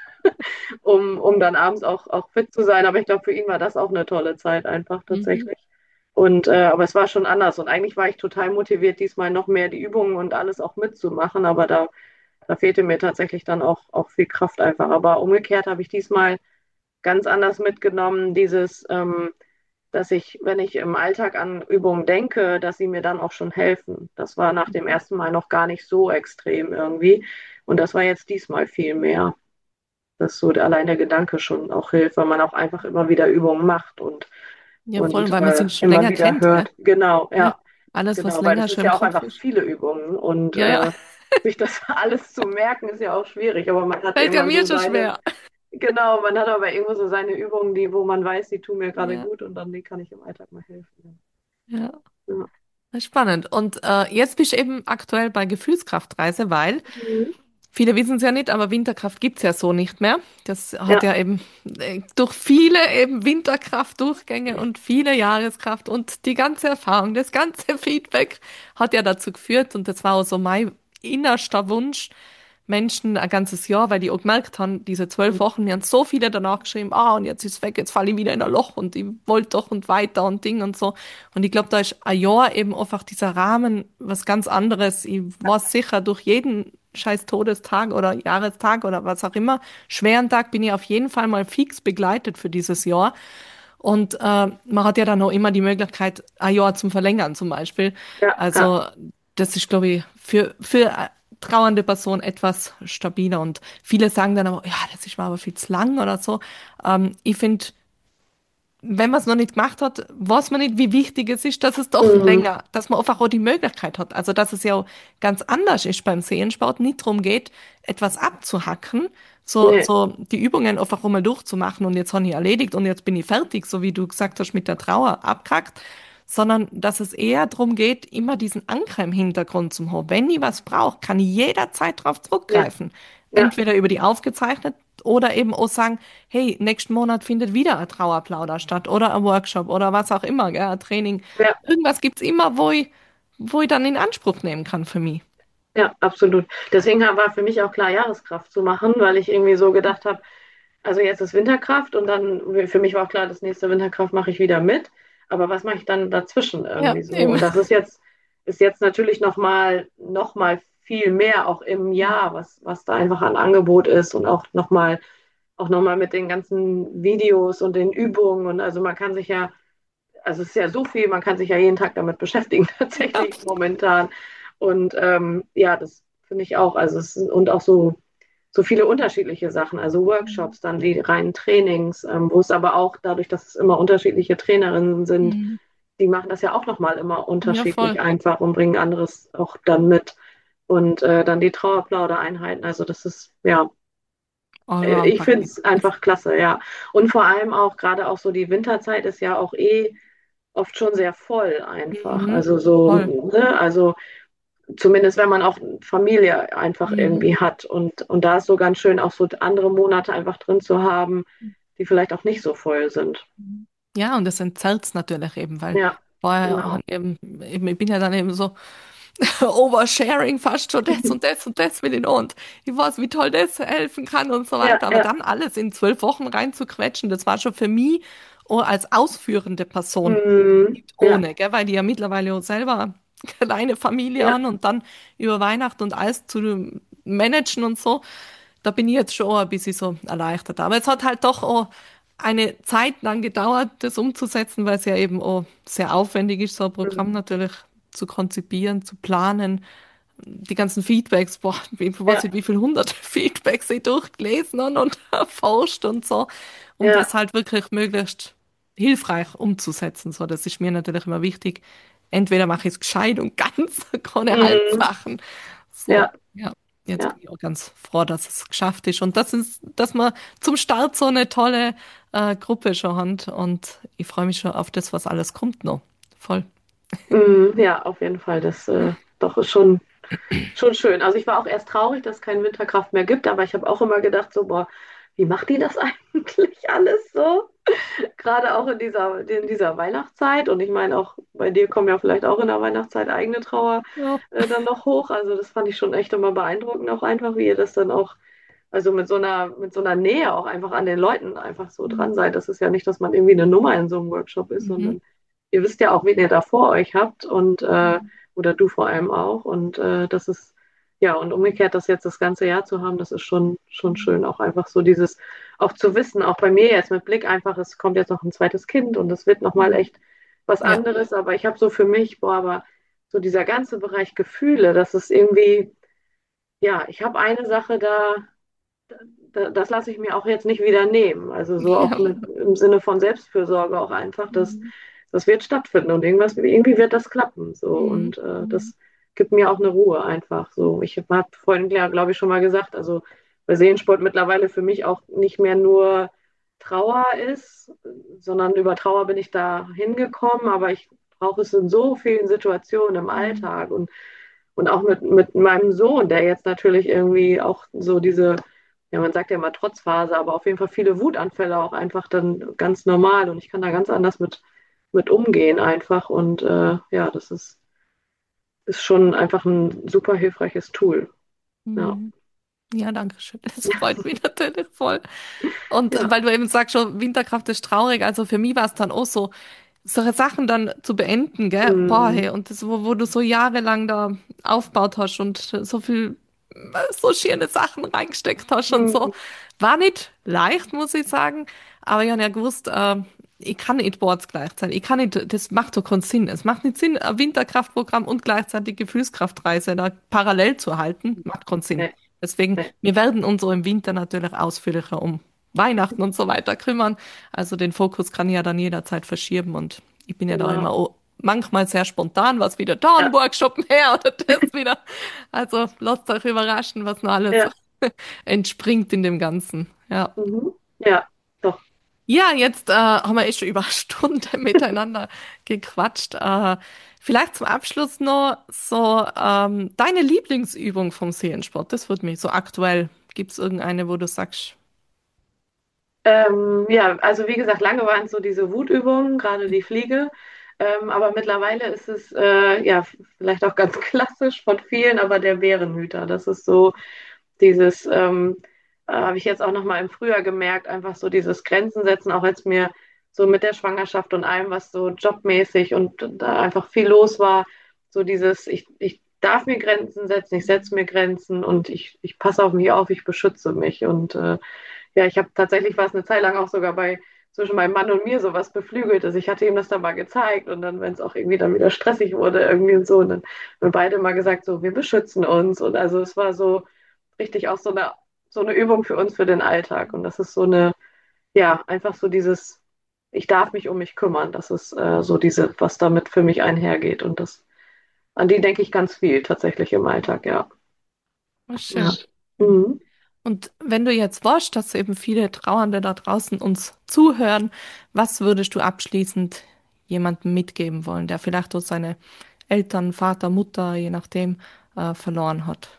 um, um dann abends auch, auch fit zu sein. Aber ich glaube, für ihn war das auch eine tolle Zeit einfach Mhm. tatsächlich. Und äh, aber es war schon anders. Und eigentlich war ich total motiviert, diesmal noch mehr die Übungen und alles auch mitzumachen. Aber da, da fehlte mir tatsächlich dann auch, auch viel Kraft einfach. Aber umgekehrt habe ich diesmal ganz anders mitgenommen, dieses, ähm, dass ich, wenn ich im Alltag an Übungen denke, dass sie mir dann auch schon helfen. Das war nach dem ersten Mal noch gar nicht so extrem irgendwie. Und das war jetzt diesmal viel mehr, dass so allein der Gedanke schon auch hilft, weil man auch einfach immer wieder Übungen macht und, Ja, voll, und weil man äh, sich schon immer länger wieder kennt, gell? hört. Genau, Ja. ja, Alles, was genau, weil länger das ist schon im ja auch Kopf einfach ist. viele Übungen und Ja, ja. äh, sich das alles zu merken ist ja auch schwierig, aber man hat Fällt ja irgendwann mir so schon seine, schwer. genau, man hat aber irgendwo so seine Übungen, die, wo man weiß, die tun mir gerade Ja, gut und dann die kann ich im Alltag mal helfen. ja. Ja. Spannend. Und äh, jetzt bist du eben aktuell bei Gefühlskraftreise, weil Mhm. viele wissen es ja nicht, aber Winterkraft gibt's ja so nicht mehr. Das hat Ja, ja eben äh, durch viele eben Winterkraft-Durchgänge und viele Jahreskraft und die ganze Erfahrung, das ganze Feedback hat ja dazu geführt und das war auch so mein innerster Wunsch, Menschen ein ganzes Jahr, weil die auch gemerkt haben, diese zwölf Wochen, mir haben so viele danach geschrieben, ah, und jetzt ist es weg, jetzt falle ich wieder in ein Loch und ich wollte doch und weiter und Ding und so. Und ich glaube, da ist ein Jahr eben einfach dieser Rahmen was ganz anderes. Ich war sicher, durch jeden scheiß Todestag oder Jahrestag oder was auch immer, schweren Tag bin ich auf jeden Fall mal fix begleitet für dieses Jahr. Und äh, man hat ja dann auch immer die Möglichkeit, ein Jahr zum Verlängern zum Beispiel. ja, ja. Also das ist, glaube ich, für, für eine trauernde Person etwas stabiler. Und viele sagen dann aber, ja, das ist mir aber viel zu lang oder so. Ähm, ich finde, wenn man es noch nicht gemacht hat, weiß man nicht, wie wichtig es ist, dass es doch Mhm. länger, dass man einfach auch die Möglichkeit hat. Also, dass es ja auch ganz anders ist beim Sehensport, nicht darum geht, etwas abzuhacken, so, Nee, so die Übungen einfach einmal durchzumachen und jetzt habe ich erledigt und jetzt bin ich fertig, so wie du gesagt hast, mit der Trauer abgehakt, sondern dass es eher darum geht, immer diesen Anker im Hintergrund zu haben. Wenn ich was brauche, kann ich jederzeit darauf ja, zurückgreifen. ja. Entweder über die aufgezeichnet oder eben auch sagen, hey, nächsten Monat findet wieder ein Trauerplauder statt oder ein Workshop oder was auch immer, gell, ein Training. Ja. Irgendwas gibt's immer, wo ich, wo ich dann in Anspruch nehmen kann für mich. Ja, absolut. Deswegen war für mich auch klar, Jahreskraft zu machen, weil ich irgendwie so gedacht habe, also jetzt ist Winterkraft und dann für mich war auch klar, das nächste Winterkraft mache ich wieder mit. Aber was mache ich dann dazwischen Ja, irgendwie so? eben. Und das ist jetzt, ist jetzt natürlich nochmal noch mal viel mehr auch im Jahr, was, was da einfach an Angebot ist und auch nochmal auch noch mal mit den ganzen Videos und den Übungen. Und also man kann sich ja, also es ist ja so viel, man kann sich ja jeden Tag damit beschäftigen, Ja. tatsächlich momentan. Und ähm, ja, das finde ich auch. Also es und auch so, so viele unterschiedliche Sachen, also Workshops, dann die reinen Trainings, ähm, wo es aber auch dadurch, dass es immer unterschiedliche Trainerinnen sind, Mhm. die machen das ja auch nochmal immer Ja, voll. unterschiedlich einfach und bringen anderes auch dann mit. Und äh, dann die Trauerplaudereinheiten. Also das ist, ja, äh, ich finde Allround-Paket. es einfach klasse, ja. Und vor allem auch, gerade auch so die Winterzeit ist ja auch eh oft schon sehr voll einfach. Mhm. Also so, Voll. ne, also zumindest wenn man auch Familie einfach Mhm. irgendwie hat. Und, und da ist so ganz schön, auch so andere Monate einfach drin zu haben, die vielleicht auch nicht so voll sind. Mhm. Ja, und das entzerrt natürlich eben, weil Ja, vorher genau. hat eben, eben, ich bin ja dann eben so Oversharing fast schon das und das und das will ich noch und ich weiß, wie toll das helfen kann und so Ja, weiter. Aber ja. dann alles in zwölf Wochen reinzuquetschen, das war schon für mich auch als ausführende Person Mm, nicht ja, ohne, gell, weil die ja mittlerweile auch selber eine kleine Familie ja. haben und dann über Weihnachten und alles zu managen und so. Da bin ich jetzt schon ein bisschen so erleichtert. Aber es hat halt doch auch eine Zeit lang gedauert, das umzusetzen, weil es ja eben auch sehr aufwendig ist, so ein Programm Mm, natürlich zu konzipieren, zu planen. Die ganzen Feedbacks, boah, ich weiß ja, nicht, wie viele hunderte Feedbacks ich durchgelesen habe und erforscht und so, um ja. das halt wirklich möglichst hilfreich umzusetzen. So, das ist mir natürlich immer wichtig. Entweder mache ich es gescheit und ganz, keine Mm, Halbsachen. So, ja, ja. Jetzt ja. bin ich auch ganz froh, dass es geschafft ist und das ist, dass wir zum Start so eine tolle äh, Gruppe schon haben und ich freue mich schon auf das, was alles kommt noch. Voll. Mm, ja, auf jeden Fall. Das äh, doch ist schon, schon schön. Also ich war auch erst traurig, dass es kein Winterkraft mehr gibt, aber ich habe auch immer gedacht, so, boah, wie macht die das eigentlich alles so? Gerade auch in dieser, in dieser Weihnachtszeit. Und ich meine, auch bei dir kommen ja vielleicht auch in der Weihnachtszeit eigene Trauer Ja. äh, dann noch hoch. Also das fand ich schon echt immer beeindruckend, auch einfach, wie ihr das dann auch, also mit so einer, mit so einer Nähe auch einfach an den Leuten einfach so dran seid. Das ist ja nicht, dass man irgendwie eine Nummer in so einem Workshop ist, Mhm. sondern ihr wisst ja auch, wen ihr da vor euch habt und äh, oder du vor allem auch. Und äh, das ist, ja, und umgekehrt das jetzt das ganze Jahr zu haben, das ist schon, schon schön. Auch einfach so dieses, auch zu wissen, auch bei mir jetzt mit Blick einfach, es kommt jetzt noch ein zweites Kind und es wird nochmal Mhm. echt was Ja. anderes. Aber ich habe so für mich, boah, aber so dieser ganze Bereich Gefühle, das ist irgendwie, ja, ich habe eine Sache da, da, das lasse ich mir auch jetzt nicht wieder nehmen. Also so auch Ja. mit im Sinne von Selbstfürsorge auch einfach, dass Mhm. das wird stattfinden und irgendwas, irgendwie wird das klappen. So Mhm. und äh, Mhm. das gibt mir auch eine Ruhe einfach. So, ich habe vorhin, ja, glaube ich, schon mal gesagt, also bei Seelensport mittlerweile für mich auch nicht mehr nur Trauer ist, sondern über Trauer bin ich da hingekommen, aber ich brauche es in so vielen Situationen im Mhm. Alltag und, und auch mit, mit meinem Sohn, der jetzt natürlich irgendwie auch so diese, ja, man sagt ja immer Trotzphase, aber auf jeden Fall viele Wutanfälle auch einfach dann ganz normal und ich kann da ganz anders mit, mit umgehen einfach und äh, ja, das ist, ist schon einfach ein super hilfreiches Tool. Ja, Mhm. Ja, danke schön. Das freut mich natürlich voll. Und ja, weil du eben sagst, schon, Winterkraft ist traurig, also für mich war es dann auch so, solche Sachen dann zu beenden, gell? Boah, mm, hey, und das, wo, wo du so jahrelang da aufgebaut hast und so viel, so schöne Sachen reingesteckt hast und so. mm, War nicht leicht, muss ich sagen, aber ich habe ja gewusst, äh, ich kann nicht Boards gleichzeitig. Ich kann nicht, das macht doch keinen Sinn. Es macht nicht Sinn, ein Winterkraftprogramm und gleichzeitig Gefühlskraftreise da parallel zu halten. Macht keinen Sinn. nee, Deswegen, nee, wir werden uns so im Winter natürlich ausführlicher um Weihnachten und so weiter kümmern. Also den Fokus kann ich ja dann jederzeit verschieben und ich bin ja da genau. immer oh, manchmal sehr spontan, was wieder da ein Ja, Workshop mehr oder das wieder. Also lasst euch überraschen, was noch alles ja, entspringt in dem Ganzen. Ja. mhm, ja, doch. Ja, jetzt äh, haben wir eh schon über eine Stunde miteinander gequatscht. Äh, vielleicht zum Abschluss noch so ähm, deine Lieblingsübung vom Seelensport. Das würde mich so aktuell. Gibt es irgendeine, wo du sagst, Ähm, ja, also wie gesagt, lange waren es so diese Wutübungen, gerade die Fliege. Ähm, aber mittlerweile ist es äh, ja vielleicht auch ganz klassisch von vielen, aber der Bärenhüter. Das ist so dieses, ähm, äh, habe ich jetzt auch noch mal im Frühjahr gemerkt, einfach so dieses Grenzen setzen, auch als mir so mit der Schwangerschaft und allem, was so jobmäßig und da einfach viel los war, so dieses, ich, ich darf mir Grenzen setzen, ich setze mir Grenzen und ich, ich passe auf mich auf, ich beschütze mich und äh, ja, ich habe tatsächlich war es eine Zeit lang auch sogar bei zwischen meinem Mann und mir sowas Beflügeltes. Ich hatte ihm das dann mal gezeigt und dann, wenn es auch irgendwie dann wieder stressig wurde, irgendwie und so, und dann haben wir beide mal gesagt, so, wir beschützen uns. Und also es war so richtig auch so eine, so eine Übung für uns für den Alltag. Und das ist so eine, ja, einfach so dieses, ich darf mich um mich kümmern. Das ist äh, so diese, was damit für mich einhergeht. Und das, an die denke ich ganz viel tatsächlich im Alltag, ja. oh, Ja. schön. Mhm. Und wenn du jetzt weißt, dass eben viele Trauernde da draußen uns zuhören, was würdest du abschließend jemandem mitgeben wollen, der vielleicht auch seine Eltern, Vater, Mutter, je nachdem, äh, verloren hat?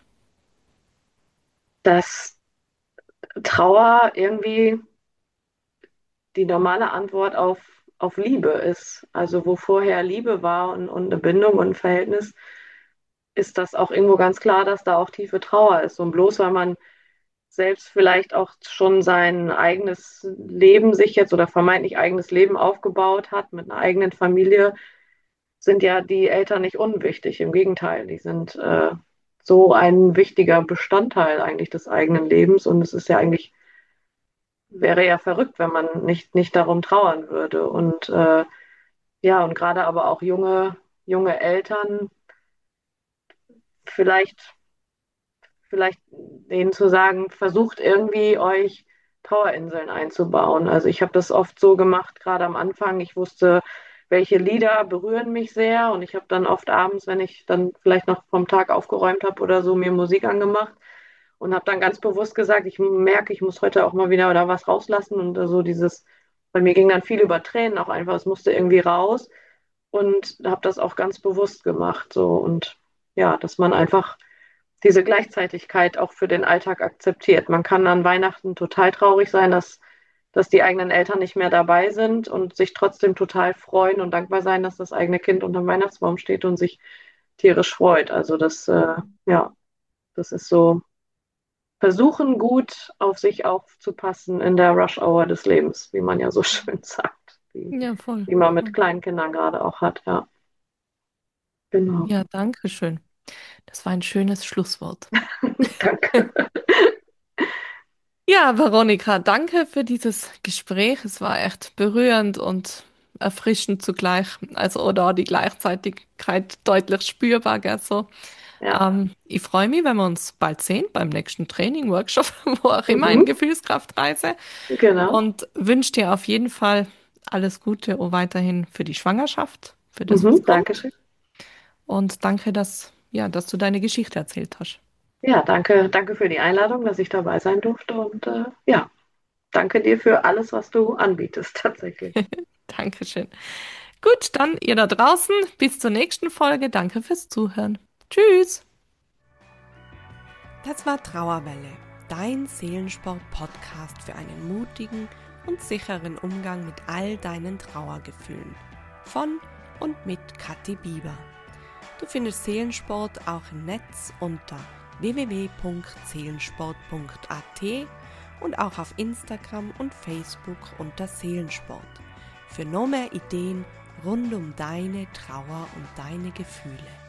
Dass Trauer irgendwie die normale Antwort auf, auf Liebe ist. Also wo vorher Liebe war und, und eine Bindung und ein Verhältnis, ist das auch irgendwo ganz klar, dass da auch tiefe Trauer ist. Und bloß weil man selbst vielleicht auch schon sein eigenes Leben sich jetzt oder vermeintlich eigenes Leben aufgebaut hat mit einer eigenen Familie, sind ja die Eltern nicht unwichtig. Im Gegenteil, die sind äh, so ein wichtiger Bestandteil eigentlich des eigenen Lebens. Und es ist ja eigentlich, wäre ja verrückt, wenn man nicht, nicht darum trauern würde. Und äh, ja, und gerade aber auch junge, junge Eltern, vielleicht vielleicht denen zu sagen, versucht irgendwie euch Trauerinseln einzubauen. Also ich habe das oft so gemacht, gerade am Anfang. Ich wusste, welche Lieder berühren mich sehr und ich habe dann oft abends, wenn ich dann vielleicht noch vom Tag aufgeräumt habe oder so, mir Musik angemacht und habe dann ganz bewusst gesagt, ich merke, ich muss heute auch mal wieder oder was rauslassen und so dieses, weil mir ging dann viel über Tränen auch einfach, es musste irgendwie raus und habe das auch ganz bewusst gemacht so und ja, dass man einfach diese Gleichzeitigkeit auch für den Alltag akzeptiert. Man kann an Weihnachten total traurig sein, dass, dass die eigenen Eltern nicht mehr dabei sind und sich trotzdem total freuen und dankbar sein, dass das eigene Kind unterm Weihnachtsbaum steht und sich tierisch freut. Also das, äh, ja, das ist so, versuchen gut auf sich aufzupassen in der Rush-Hour des Lebens, wie man ja so schön sagt, die, Ja, voll. die man mit voll. kleinen Kindern gerade auch hat, ja. Genau. Ja, danke schön. Das war ein schönes Schlusswort. Danke. Ja, Veronika, danke für dieses Gespräch. Es war echt berührend und erfrischend zugleich. Also, oder die Gleichzeitigkeit deutlich spürbar, gell, so. Ja. Ähm, ich freue mich, wenn wir uns bald sehen beim nächsten Training, Workshop, wo auch immer, in Mhm. Gefühlskraftreise. Genau. Und wünsche dir auf jeden Fall alles Gute und weiterhin für die Schwangerschaft, für das, was Mhm. kommt. Dankeschön. Und danke, dass, ja, dass du deine Geschichte erzählt hast. Ja, danke, danke für die Einladung, dass ich dabei sein durfte und äh, ja, danke dir für alles, was du anbietest, tatsächlich. Dankeschön. Gut, dann ihr da draußen, bis zur nächsten Folge. Danke fürs Zuhören. Tschüss. Das war Trauerwelle, dein Seelensport-Podcast für einen mutigen und sicheren Umgang mit all deinen Trauergefühlen. Von und mit Kathi Bieber. Du findest Seelensport auch im Netz unter w w w punkt seelensport punkt a t und auch auf Instagram und Facebook unter Seelensport. Für noch mehr Ideen rund um deine Trauer und deine Gefühle.